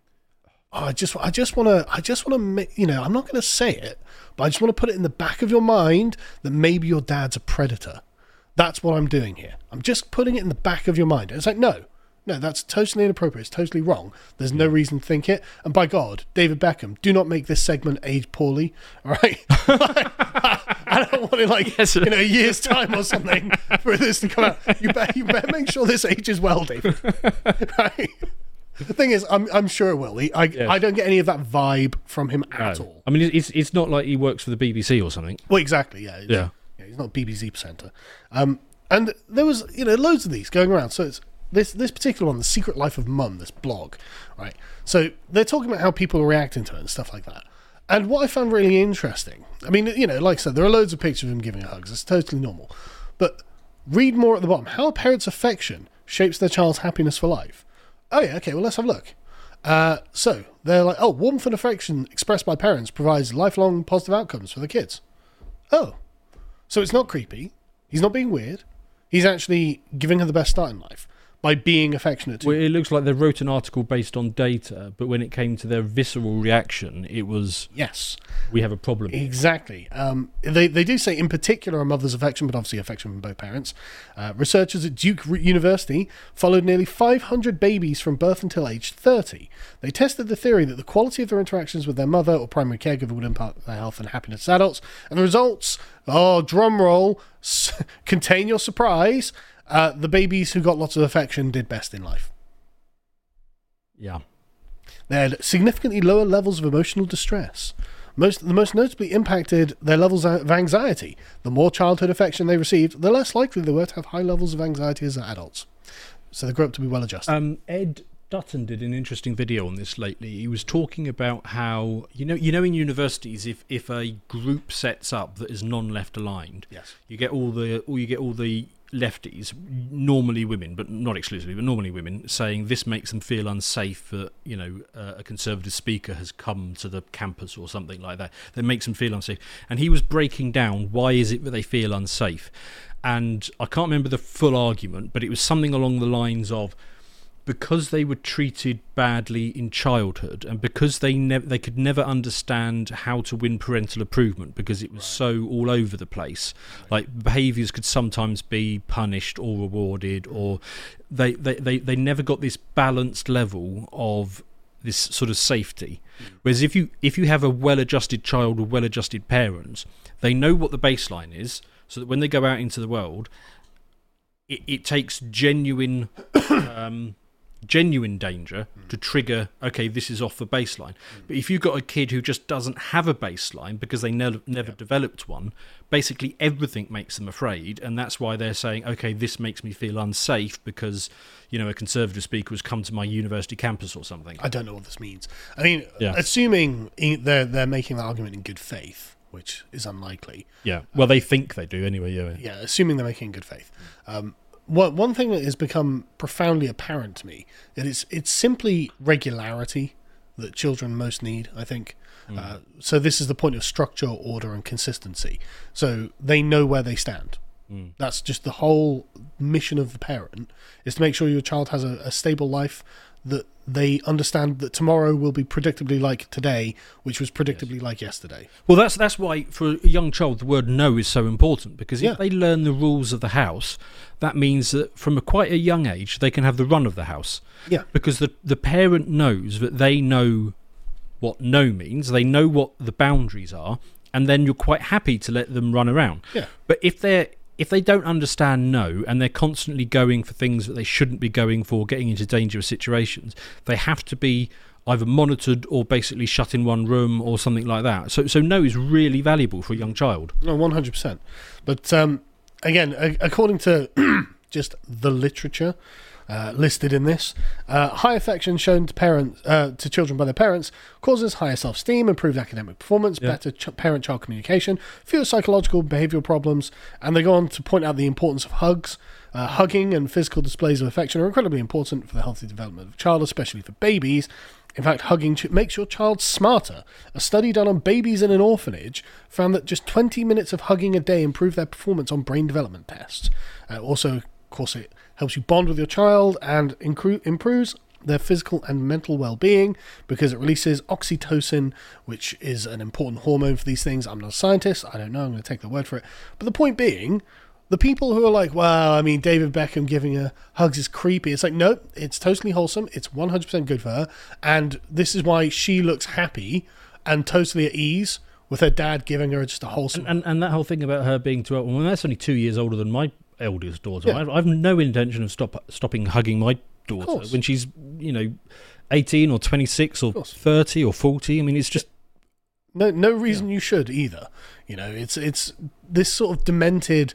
I just want to make, I'm not going to say it, but I just want to put it in the back of your mind that maybe your dad's a predator. That's what I'm doing here. I'm just putting it in the back of your mind. And it's like, no, that's totally inappropriate. It's totally wrong. There's no reason to think it. And by God, David Beckham, do not make this segment age poorly. All right. I don't want it in a year's time or something for this to come out. You better make sure this ages well, David. Right. The thing is, I'm sure it will. I don't get any of that vibe from him at all. I mean, it's not like he works for the BBC or something. Well, exactly. Yeah. He's not BBC presenter. And there was loads of these going around. So it's this particular one, The Secret Life of Mum, this blog, right? So they're talking about how people are reacting to it and stuff like that. And what I found really interesting, I mean, like I said, there are loads of pictures of him giving her hugs. It's totally normal. But read more at the bottom. How a parent's affection shapes their child's happiness for life. Oh yeah, okay, well let's have a look. So they're like, warmth and affection expressed by parents provides lifelong positive outcomes for the kids. Oh, so it's not creepy. He's not being weird. He's actually giving her the best start in life by being affectionate to her. It looks like they wrote an article based on data, but when it came to their visceral reaction, it was, yes, we have a problem. Exactly. They do say, in particular, a mother's affection, but obviously affection from both parents. Researchers at Duke University followed nearly 500 babies from birth until age 30. They tested the theory that the quality of their interactions with their mother or primary caregiver would impact their health and happiness as adults. And the results, drum roll, contain your surprise, the babies who got lots of affection did best in life. Yeah. They had significantly lower levels of emotional distress. The most notably impacted their levels of anxiety. The more childhood affection they received, the less likely they were to have high levels of anxiety as adults. So they grew up to be well adjusted. Ed Dutton did an interesting video on this lately. He was talking about how, in universities, if a group sets up that is non-left aligned, yes, you get all the lefties, normally women, but not exclusively, but normally women, saying this makes them feel unsafe that, a conservative speaker has come to the campus or something like that. That makes them feel unsafe. And he was breaking down why is it that they feel unsafe. And I can't remember the full argument, but it was something along the lines of, because they were treated badly in childhood, and because they could never understand how to win parental approval because it was so all over the place. Like behaviours could sometimes be punished or rewarded, or they never got this balanced level of this sort of safety. Whereas if you have a well-adjusted child with well-adjusted parents, they know what the baseline is, so that when they go out into the world, it takes genuine genuine danger to trigger, okay, this is off the baseline. But if you've got a kid who just doesn't have a baseline because they never developed one, basically everything makes them afraid, and that's why they're saying, okay, this makes me feel unsafe because, a Conservative speaker has come to my university campus or something. I don't know what this means. I mean, assuming they're making that argument in good faith, which is unlikely. Yeah, well, they think they do anyway, Yeah, assuming they're making in good faith. One thing that has become profoundly apparent to me is it's simply regularity that children most need, I think. So this is the point of structure, order, and consistency. So they know where they stand. That's just the whole mission of the parent, is to make sure your child has a stable life, that they understand that tomorrow will be predictably like today, which was predictably like yesterday. Well, that's why for a young child the word no is so important, because if they learn the rules of the house, that means that from quite a young age they can have the run of the house. Yeah. Because the parent knows that they know what no means, they know what the boundaries are, and then you're quite happy to let them run around. Yeah. But if they don't understand no, and they're constantly going for things that they shouldn't be going for, getting into dangerous situations, they have to be either monitored or basically shut in one room or something like that. So no is really valuable for a young child. No, 100%. But again, according to just the literature listed in this, high affection shown to children by their parents causes higher self-esteem, improved academic performance, better parent-child communication, fewer psychological behavioural problems, and they go on to point out the importance of hugs. Hugging and physical displays of affection are incredibly important for the healthy development of a child, especially for babies. In fact, hugging makes your child smarter. A study done on babies in an orphanage found that just 20 minutes of hugging a day improved their performance on brain development tests. Also, of course, it helps you bond with your child and improves their physical and mental well-being because it releases oxytocin, which is an important hormone for these things. I'm not a scientist. I don't know. I'm going to take their word for it. But the point being, the people who are like, well, I mean, David Beckham giving her hugs is creepy. It's like, no, it's totally wholesome. It's 100% good for her. And this is why she looks happy and totally at ease with her dad giving her just a wholesome... And that whole thing about her being too old, well, that's only 2 years older than my eldest daughter. Yeah. I've no intention of stopping hugging my daughter when she's 18 or 26 or 30 or 40. I mean, it's just no reason you should either. It's this sort of demented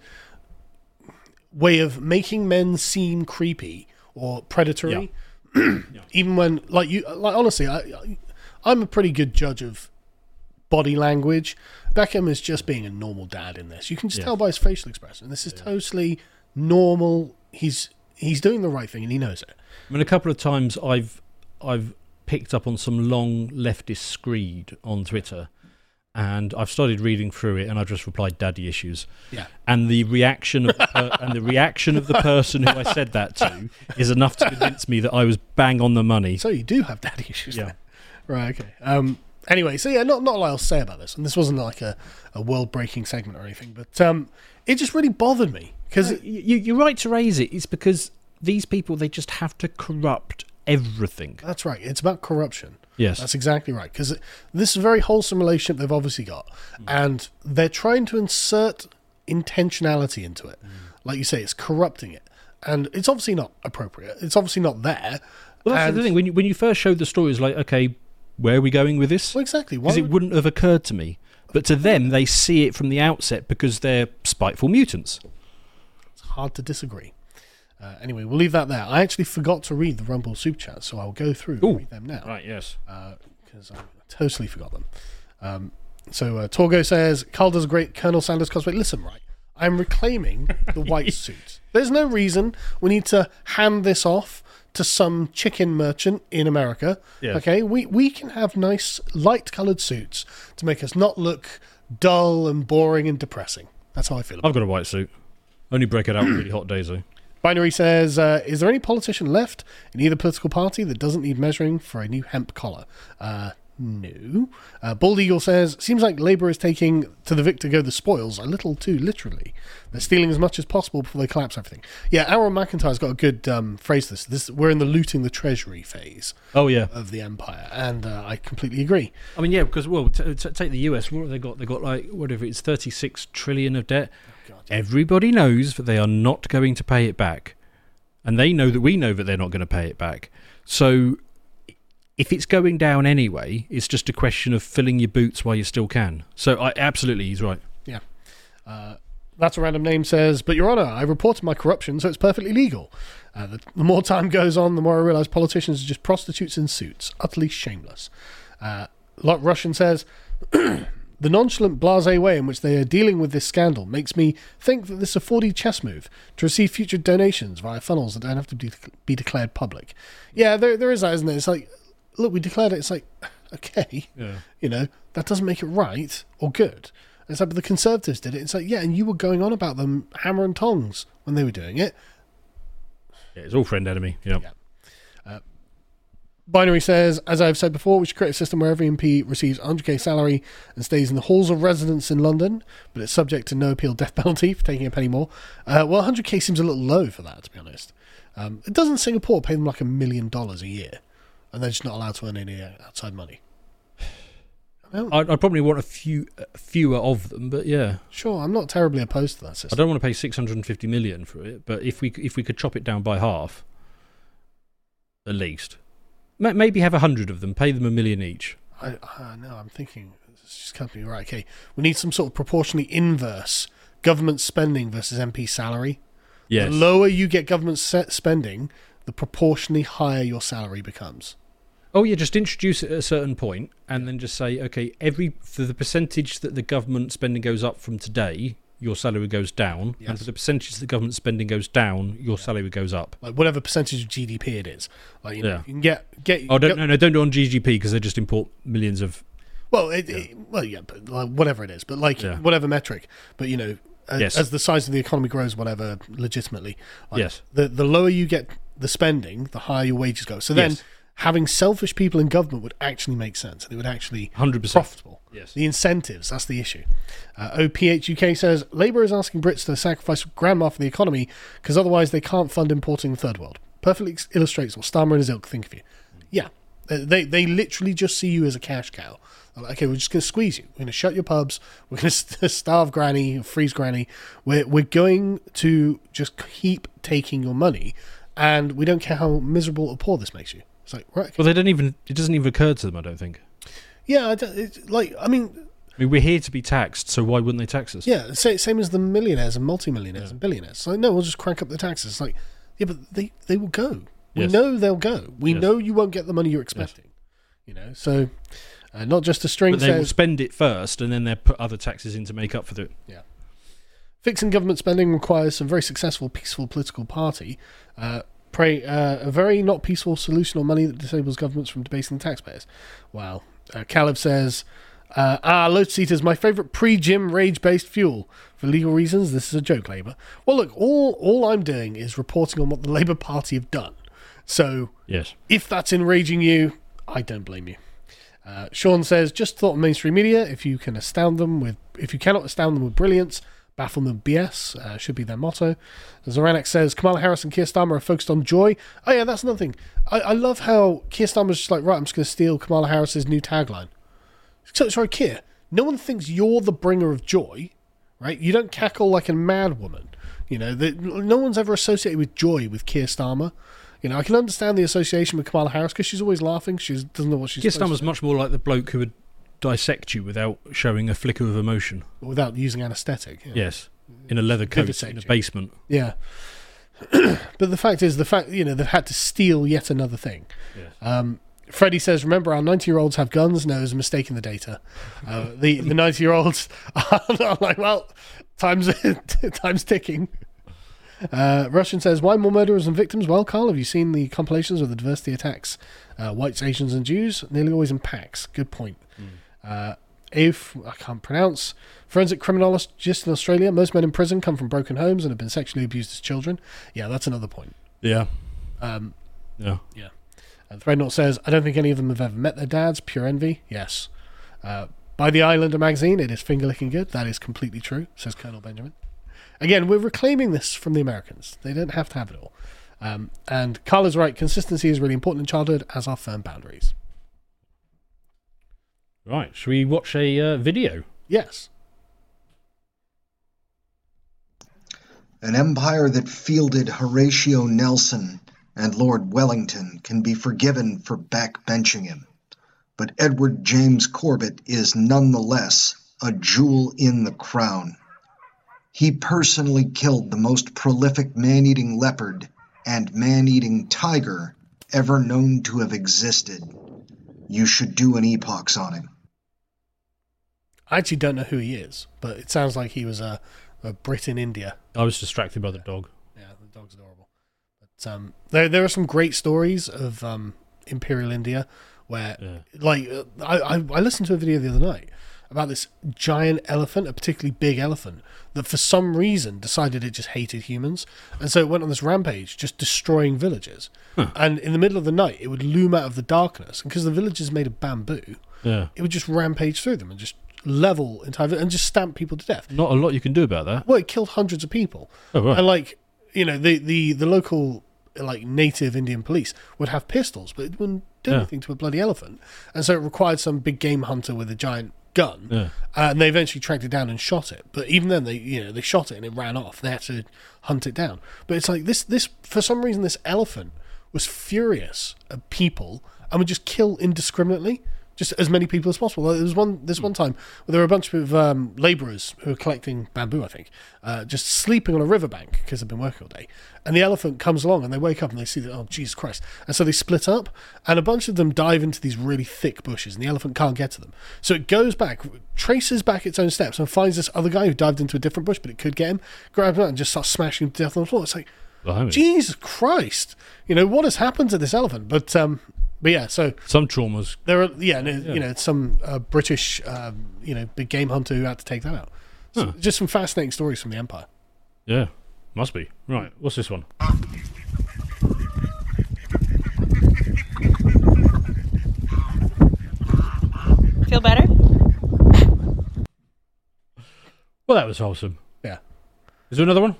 way of making men seem creepy or predatory. Even when honestly, I'm a pretty good judge of body language. Beckham is just being a normal dad in this. You can just tell by his facial expression. This is totally normal. He's doing the right thing and he knows it. I mean, a couple of times I've picked up on some long leftist screed on Twitter, and I've started reading through it, and I've just replied, "Daddy issues." Yeah. And the reaction of the person who I said that to is enough to convince me that I was bang on the money. So you do have daddy issues, then. Right? Okay. Anyway, so not a lot else to say about this, and this wasn't like a world-breaking segment or anything, but it just really bothered me because you're right to raise it. It's because these people, they just have to corrupt everything. That's right. It's about corruption. Yes, that's exactly right. Because this is a very wholesome relationship they've obviously got, and they're trying to insert intentionality into it. Like you say, it's corrupting it, and it's obviously not appropriate. It's obviously not there. Well, that's the thing. When you first showed the story, it's like, okay, where are we going with this? Well, exactly. Because it wouldn't have occurred to me. But to them, they see it from the outset because they're spiteful mutants. It's hard to disagree. Anyway, we'll leave that there. I actually forgot to read the Rumble Super Chats, so I'll go through and read them now. Right, yes. Because I totally forgot them. So Torgo says, Carl does a great Colonel Sanders cosplay. Listen, right, I'm reclaiming the white suit. There's no reason we need to hand this off to some chicken merchant in America. Yes. Okay, we can have nice light-coloured suits to make us not look dull and boring and depressing. That's how I feel about it. I've got a white suit. Only break it out on really hot days, though. Binary says, is there any politician left in either political party that doesn't need measuring for a new hemp collar? No. Bald Eagle says, seems like Labour is taking to the victor go the spoils a little too literally. They're stealing as much as possible before they collapse everything. Yeah, Aaron McIntyre's got a good phrase for this. We're in the looting the treasury phase of the empire, and I completely agree. I mean, yeah, because, well, take the US, what have they got? They've got, like, whatever, it's 36 trillion of debt. Oh, God. Everybody knows that they are not going to pay it back. And they know that we know that they're not going to pay it back. So if it's going down anyway, it's just a question of filling your boots while you still can. So absolutely, he's right. Yeah. That's a random name says, but Your Honour, I reported my corruption, so it's perfectly legal. The more time goes on, the more I realise politicians are just prostitutes in suits. Utterly shameless. Russian says, the nonchalant blasé way in which they are dealing with this scandal makes me think that this is a 4D chess move to receive future donations via funnels that don't have to be declared public. Yeah, there is that, isn't it? It's like, look, we declared it. It's like, okay, that doesn't make it right or good. It's like, but the Conservatives did it. It's like, yeah, and you were going on about them hammer and tongs when they were doing it. Yeah, it's all friend enemy. Yeah. Binary says, as I've said before, we should create a system where every MP receives 100k salary and stays in the halls of residence in London, but it's subject to no appeal death penalty for taking a penny more. Well, 100k seems a little low for that, to be honest. Doesn't Singapore pay them like $1 million a year, and they're just not allowed to earn any outside money? I'd probably want fewer of them, but yeah. Sure, I'm not terribly opposed to that system. I don't want to pay 650 million for it, but if we could chop it down by half, at least, maybe have 100 of them, pay them $1 million each. No, I'm thinking it's just can't be right. Okay, we need some sort of proportionally inverse government spending versus MP salary. Yes. The lower you get government spending, the proportionally higher your salary becomes. Oh yeah, just introduce it at a certain point and then just say, okay, for the percentage that the government spending goes up from today, your salary goes down, and for the percentage that the government spending goes down, your salary goes up. Like whatever percentage of GDP it is. Like you can get. Don't do it on GDP because they just import millions of. But whatever it is, but whatever metric, but as the size of the economy grows, whatever, legitimately. The lower you get the spending, the higher your wages go. So then. Having selfish people in government would actually make sense, and it would actually 100% profitable. Yes. The incentives, that's the issue. OPHUK says, Labour is asking Brits to sacrifice grandma for the economy because otherwise they can't fund importing the third world. Perfectly illustrates what Starmer and his ilk think of you. Yeah, they literally just see you as a cash cow. They're like, okay, we're just going to squeeze you. We're going to shut your pubs. We're going to starve granny, freeze granny. We're going to just keep taking your money, and we don't care how miserable or poor this makes you. It's like, right. Well, it doesn't even occur to them, I don't think. Yeah, I mean, we're here to be taxed, so why wouldn't they tax us? Yeah, same as the millionaires and multimillionaires and billionaires. So no, we'll just crank up the taxes. It's like, yeah, but they will go. We know they'll go. We know you won't get the money you're expecting. So not just a string. But they will spend it first, and then they'll put other taxes in to make up for it. Yeah. Fixing government spending requires some very successful, peaceful political party. A very not peaceful solution on money that disables governments from debasing the taxpayers. Wow. Caleb says, Lotus Eaters, my favourite pre-gym rage-based fuel. For legal reasons, this is a joke, Labour. Well, look, all I'm doing is reporting on what the Labour Party have done. So, if that's enraging you, I don't blame you. Sean says, just thought of mainstream media, if you cannot astound them with brilliance, baffle them with BS, should be their motto. Zoranek says, Kamala Harris and Keir Starmer are focused on joy. Oh yeah, that's another thing. I love how Keir Starmer's just like, right, I'm just going to steal Kamala Harris's new tagline. So, sorry, Keir, no one thinks you're the bringer of joy, right? You don't cackle like a mad woman. No one's ever associated with joy with Keir Starmer. I can understand the association with Kamala Harris because she's always laughing. She doesn't know what she's Keir Starmer's much more like the bloke who would dissect you without showing a flicker of emotion. Without using anaesthetic. Yeah. Yes. In a leather coat in a basement. Yeah. But the fact is, they've had to steal yet another thing. Yes. Freddie says, remember, our 90-year-olds have guns. No, it was a mistake in the data. The 90-year-olds are like, well, time's ticking. Russian says, why more murderers and victims? Well, Carl, have you seen the compilations of the diversity attacks? Whites, Asians and Jews, nearly always in packs. Good point. If I can't pronounce, forensic criminologist in Australia, most men in prison come from broken homes and have been sexually abused as children. Yeah, that's another point. Yeah. Yeah. And Threadnought says, I don't think any of them have ever met their dads. Pure envy. Yes. By the Islander magazine, it is finger-licking good. That is completely true, says Colonel Benjamin. Again, we're reclaiming this from the Americans. They don't have to have it all. And Carl is right. Consistency is really important in childhood, as are firm boundaries. Right. Shall we watch a video? Yes. An empire that fielded Horatio Nelson and Lord Wellington can be forgiven for backbenching him. But Edward James Corbett is nonetheless a jewel in the crown. He personally killed the most prolific man-eating leopard and man-eating tiger ever known to have existed. You should do an epochs on him. I actually don't know who he is, but it sounds like he was a Brit in India. I was distracted by the dog. Yeah, the dog's adorable. But there are some great stories of Imperial India where, I listened to a video the other night about this giant elephant, a particularly big elephant, that for some reason decided it just hated humans. And so it went on this rampage, just destroying villages. Huh. And in the middle of the night, it would loom out of the darkness. And because the village is made of bamboo, it would just rampage through them and just level entire and just stamp people to death. Not a lot you can do about that. Well, it killed hundreds of people. Oh, right. And the local native Indian police would have pistols, but it wouldn't do anything to a bloody elephant. And so it required some big game hunter with a giant gun, and they eventually tracked it down and shot it. But even then, they shot it and it ran off. They had to hunt it down. But it's like this for some reason, this elephant was furious at people and would just kill indiscriminately, just as many people as possible. There was one time where there were a bunch of labourers who were collecting bamboo, I think, just sleeping on a riverbank because they've been working all day. And the elephant comes along and they wake up and they see that, oh, Jesus Christ. And so they split up and a bunch of them dive into these really thick bushes and the elephant can't get to them. So it goes back, traces back its own steps and finds this other guy who dived into a different bush, but it could get him, grabs him out and just starts smashing him to death on the floor. It's like, Jesus Christ. What has happened to this elephant? But yeah, so some traumas. There are, some British, big game hunter who had to take that out. So just some fascinating stories from the Empire. Yeah, must be. Right, what's this one? Feel better? Well, that was wholesome. Yeah. Is there another one?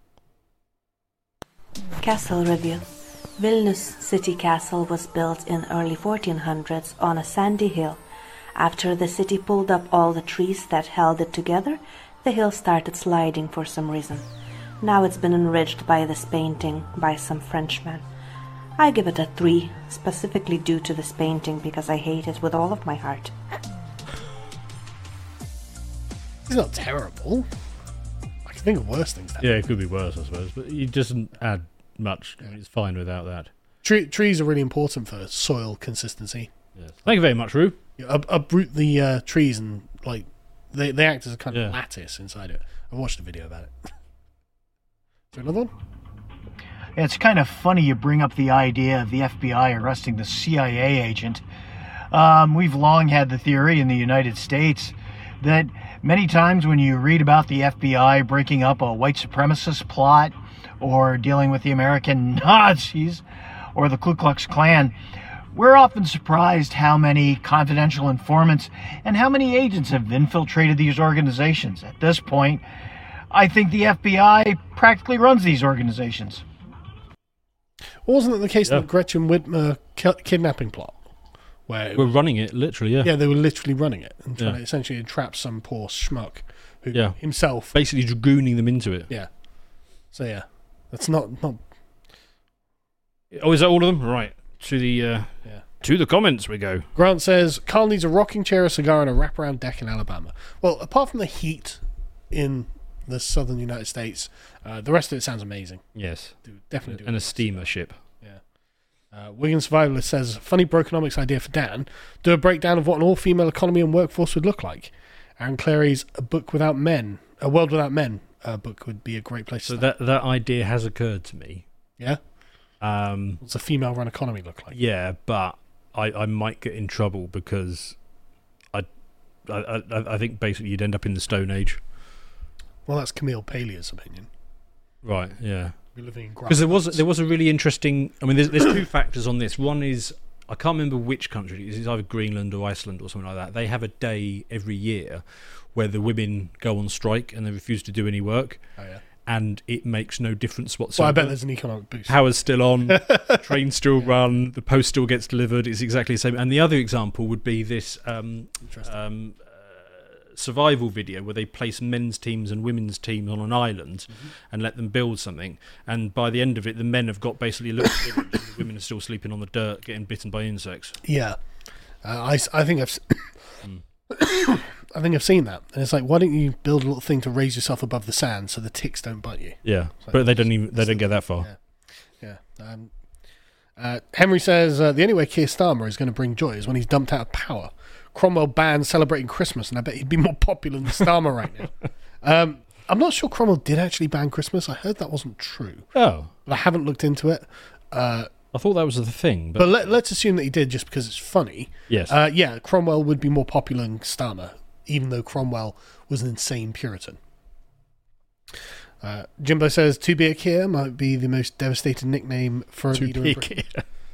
Castle Review. Vilnius city castle was built in early 1400s on a sandy hill. After the city pulled up all the trees that held it together, the hill started sliding for some reason. Now it's been enriched by this painting by some Frenchman. I give it a 3, specifically due to this painting because I hate it with all of my heart. It's not terrible. I can think of worse things. Yeah, it could be worse, I suppose, but it doesn't add much. I mean, it's fine without that. Trees are really important for soil consistency. Yes. Thank you very much, Roo. Uproot the trees and they act as a kind of lattice inside it. I watched a video about it. Is there another one? Yeah, it's kind of funny you bring up the idea of the FBI arresting the CIA agent. We've long had the theory in the United States that many times when you read about the FBI breaking up a white supremacist plot or dealing with the American Nazis or the Ku Klux Klan, we're often surprised how many confidential informants and how many agents have infiltrated these organizations. At this point, I think the FBI practically runs these organizations. Wasn't it the case in the Gretchen Whitmer kidnapping plot? Where we're running it, literally, Yeah, they were literally running it and trying to essentially entrap some poor schmuck who himself... Basically dragooning them into it. Yeah. So, yeah. That's not... Oh, is that all of them? Right. To the comments we go. Grant says, Carl needs a rocking chair, a cigar, and a wraparound deck in Alabama. Well, apart from the heat in the southern United States, the rest of it sounds amazing. Yes. Definitely do. And a steamer ship. Yeah. Wigan Survivalist says, funny brokenomics idea for Dan. Do a breakdown of what an all-female economy and workforce would look like. Aaron Clary's A World Without Men book would be a great place to start. So that idea has occurred to me. Yeah? What's a female-run economy look like? Yeah, but I might get in trouble because I think basically you'd end up in the Stone Age. Well, that's Camille Paglia's opinion. Right, yeah. Because there was a really interesting... I mean, there's two factors on this. One is, I can't remember which country, it's either Greenland or Iceland or something like that. They have a day every year where the women go on strike and they refuse to do any work. Oh, yeah. And it makes no difference whatsoever. Well, I bet there's an economic boost. Power's still on, trains still run, the post still gets delivered. It's exactly the same. And the other example would be this survival video where they place men's teams and women's teams on an island and let them build something. And by the end of it, the men have got basically a little village and the women are still sleeping on the dirt, getting bitten by insects. Yeah. I think I've I think I've seen that. And it's like, why don't you build a little thing to raise yourself above the sand so the ticks don't bite you? Yeah, like, but they don't get that far. Yeah. Henry says the only way Keir Starmer is going to bring joy is when he's dumped out of power. Cromwell banned celebrating Christmas, and I bet he'd be more popular than Starmer right now. I'm not sure Cromwell did actually ban Christmas. I heard that wasn't true. Oh. But I haven't looked into it. I thought that was the thing. But let's assume that he did just because it's funny. Yes. Yeah, Cromwell would be more popular than Starmer, even though Cromwell was an insane Puritan. Jimbo says, "To be a Keir" might be the most devastating nickname for a leader in Britain.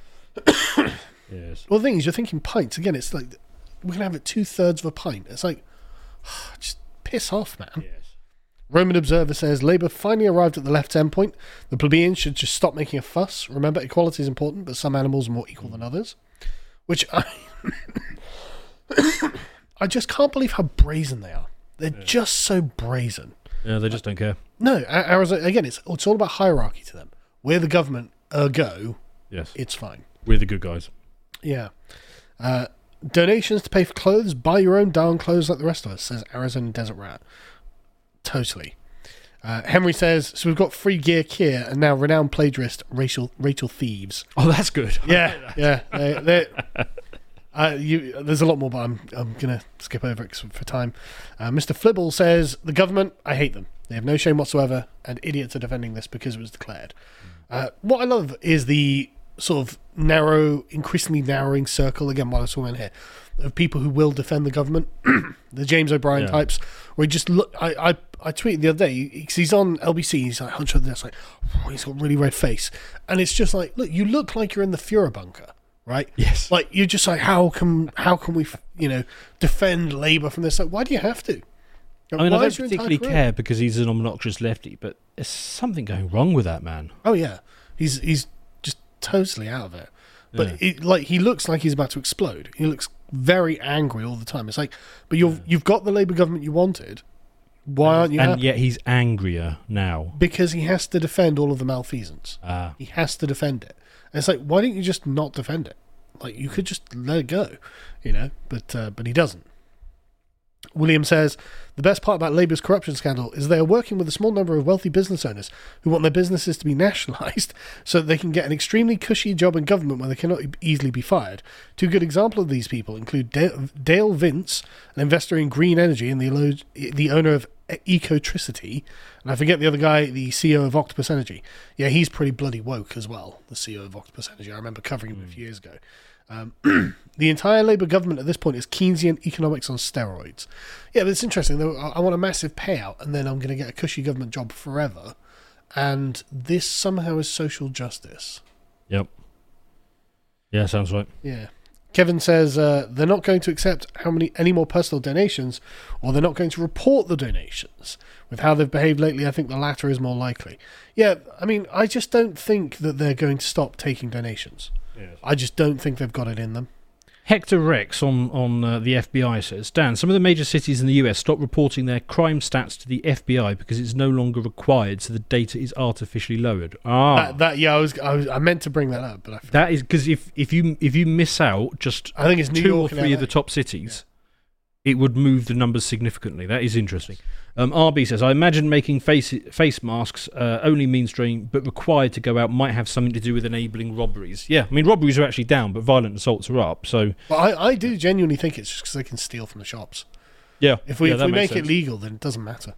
Yes. Well, the thing is, you're thinking pints. Again, it's like, we're going to have it 2/3 of a pint. It's like, just piss off, man. Yes. Roman Observer says, Labour finally arrived at the left's endpoint. The plebeians should just stop making a fuss. Remember, equality is important, but some animals are more equal than others. Which I just can't believe how brazen they are. They're just so brazen. Yeah, they just don't care. No, Arizona, again, it's all about hierarchy to them. We're the government, ergo, yes, it's fine. We're the good guys. Yeah. Donations to pay for clothes, buy your own darn clothes like the rest of us, says Arizona Desert Rat. Totally. Henry says, so we've got free gear Keir and now renowned plagiarist Rachel Thieves. Oh, that's good. Yeah, yeah. There's a lot more, but I'm going to skip over it for time. Mr. Flibble says, the government, I hate them. They have no shame whatsoever, and idiots are defending this because it was declared. What I love is the sort of increasingly narrowing circle, again, while I saw in here, of people who will defend the government. The James O'Brien types, where he just look. I tweeted the other day, because he's on LBC, he's like hunched over there, it's like, oh, he's got a really red face. And it's just like, look, you look like you're in the Führer bunker. Right? Yes. Like, you're just like, how can we, defend Labour from this? Like, why do you have to? I mean, I don't particularly care because he's an obnoxious lefty, but there's something going wrong with that man. Oh yeah, he's just totally out of it. But he looks like he's about to explode. He looks very angry all the time. It's like, but you've got the Labour government you wanted. Why aren't you happy? And yet he's angrier now because he has to defend all of the malfeasance. He has to defend it. And it's like, why don't you just not defend it? Like, you could just let it go, but he doesn't. William says, the best part about Labour's corruption scandal is they are working with a small number of wealthy business owners who want their businesses to be nationalised so that they can get an extremely cushy job in government where they cannot easily be fired. Two good examples of these people include Dale Vince, an investor in green energy and the owner of Ecotricity, and I forget the other guy, the CEO of Octopus Energy. Yeah, he's pretty bloody woke as well, the CEO of Octopus Energy. I remember covering him a few years ago. The entire Labour government at this point is Keynesian economics on steroids. Yeah, but it's interesting. I want a massive payout, and then I'm going to get a cushy government job forever. And this somehow is social justice. Yep. Yeah, sounds right. Yeah. Kevin says they're not going to accept any more personal donations, or they're not going to report the donations. With how they've behaved lately, I think the latter is more likely. Yeah, I mean, I just don't think that they're going to stop taking donations. Yes. I just don't think they've got it in them. Hector Rex on the FBI says, Dan, some of the major cities in the US stopped reporting their crime stats to the FBI because it's no longer required, so the data is artificially lowered. I meant to bring that up, but that is because if you miss out just I think it's New York or three of the top cities, it would move the numbers significantly. That is interesting. RB says, I imagine making face masks only mainstream but required to go out might have something to do with enabling robberies. Yeah, I mean, robberies are actually down, but violent assaults are up. So, but I do genuinely think it's just because they can steal from the shops. Yeah. If we make it legal, then it doesn't matter.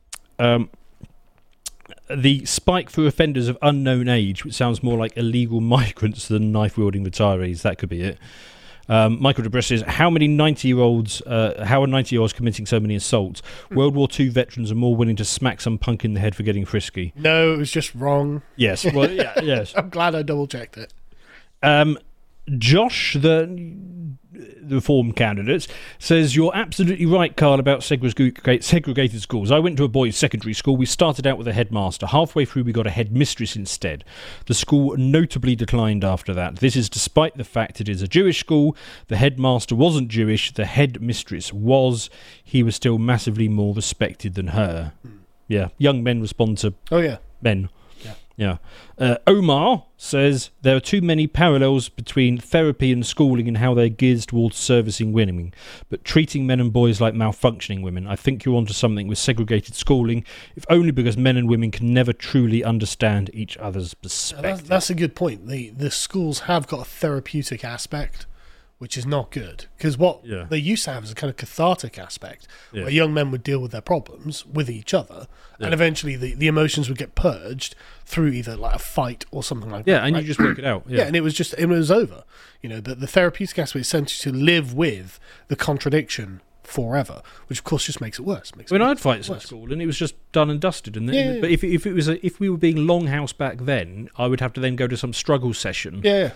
The spike for offenders of unknown age, which sounds more like illegal migrants than knife-wielding retirees. That could be it. Michael DeBress says, how are 90-year-olds committing so many assaults? World War II veterans are more willing to smack some punk in the head for getting frisky. No, it was just wrong. Yes, well, yeah, yes. I'm glad I double-checked it. Josh, the the Reform candidates, says, you're absolutely right, Carl, about segregated schools. I went to a boys' secondary school. We started out with a headmaster. Halfway through, we got a headmistress instead. The school notably declined after that. This is despite the fact it is a Jewish school. The headmaster wasn't Jewish. The headmistress was. He was still massively more respected than her. Yeah, young men respond to men. Yeah. Omar says there are too many parallels between therapy and schooling and how they're geared towards servicing women, but treating men and boys like malfunctioning women. I think you're onto something with segregated schooling, if only because men and women can never truly understand each other's perspective. That's a good point. The schools have got a therapeutic aspect, which is not good, because what they used to have is a kind of cathartic aspect where young men would deal with their problems with each other, and eventually the emotions would get purged through either like a fight or something like that. Yeah, and you just work it out. Yeah, and it was over. But the therapeutic aspect is essentially to live with the contradiction forever, which of course just makes it worse. I had fights at school, and it was just done and dusted. And but if we were being Longhouse back then, I would have to then go to some struggle session. Yeah.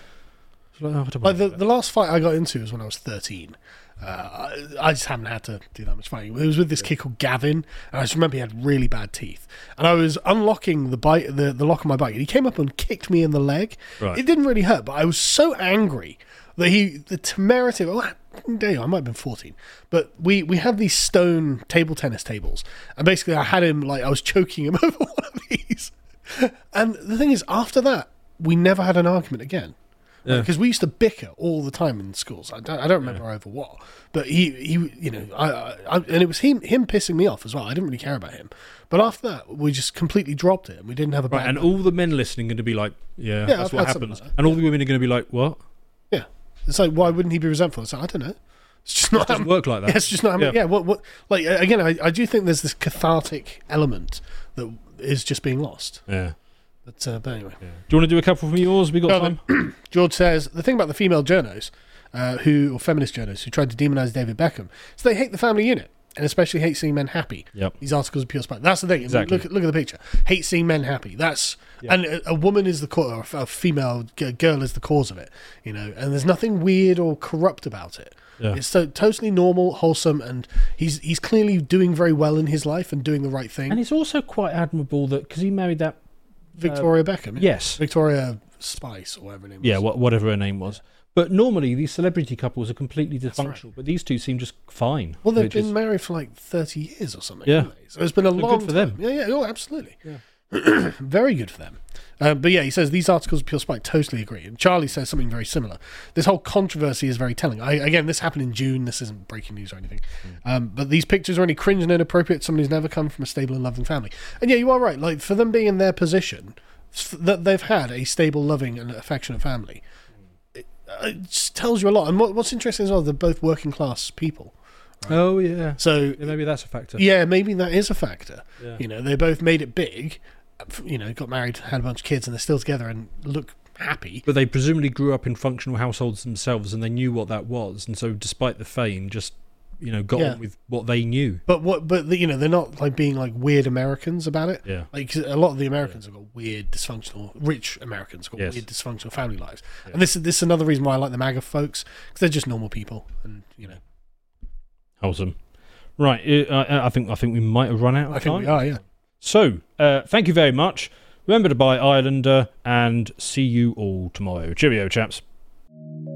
Like the last fight I got into was when I was 13. I just haven't had to do that much fighting. It was with this kid called Gavin, and I just remember he had really bad teeth. And I was unlocking the lock on my bike, and he came up and kicked me in the leg. Right. It didn't really hurt, but I was so angry that the temerity of, I might have been 14, but we had these stone table tennis tables, and basically I had him, I was choking him over one of these. And the thing is, after that, we never had an argument again. Because we used to bicker all the time in schools. I don't remember over what, but he and it was him pissing me off as well. I didn't really care about him, but after that, we just completely dropped it, and we didn't have a bad. And all the men listening are going to be like, that's what happens, and all the women are going to be like, what? Yeah, it's like, why wouldn't he be resentful? It's like, I don't know. It's just not. It doesn't work like that. Yeah, it's just not. What? Like again, I do think there's this cathartic element that is just being lost. Yeah. But anyway. Do you want to do a couple from yours? We got time. George says, the thing about the female journos, or feminist journos, who tried to demonise David Beckham, is they hate the family unit, and especially hate seeing men happy. Yep. These articles are pure spite. That's the thing. Exactly. Look at the picture. Hate seeing men happy. That's and a woman is the cause, or a female girl is the cause of it. And there's nothing weird or corrupt about it. Yeah. It's so totally normal, wholesome, and he's clearly doing very well in his life and doing the right thing. And it's also quite admirable that because he married that Victoria Beckham. Yes. Victoria Spice, or whatever her name was. Yeah, whatever her name was. But normally these celebrity couples are completely dysfunctional, but these two seem just fine. Well, they've been married for like 30 years or something. Yeah. So it's been a long good for them. Yeah, absolutely. Yeah. Very good for them. But yeah, he says these articles are pure spite. Totally agree. And Charlie says something very similar. This whole controversy is very telling. Again, this happened in June. This isn't breaking news or anything. But these pictures are only cringe and inappropriate. Someone who's never come from a stable and loving family. And yeah, you are right. Like for them being in their position, that they've had a stable, loving, and affectionate family, it just tells you a lot. And what's interesting as well, they're both working class people. Right? Oh yeah. So maybe that's a factor. Yeah, maybe that is a factor. Yeah. They both made it big. Got married, had a bunch of kids, and they're still together and look happy. But they presumably grew up in functional households themselves, and they knew what that was. And so, despite the fame, just got on with what they knew. But they're not like being like weird Americans about it. Yeah. Like a lot of the Americans have got weird, dysfunctional, rich Americans have got weird, dysfunctional family lives. Yeah. And this is another reason why I like the MAGA folks, because they're just normal people, and Wholesome. Right. I think we might have run out of time. I think we are. Yeah. So, thank you very much. Remember to buy Islander, and see you all tomorrow. Cheerio, chaps.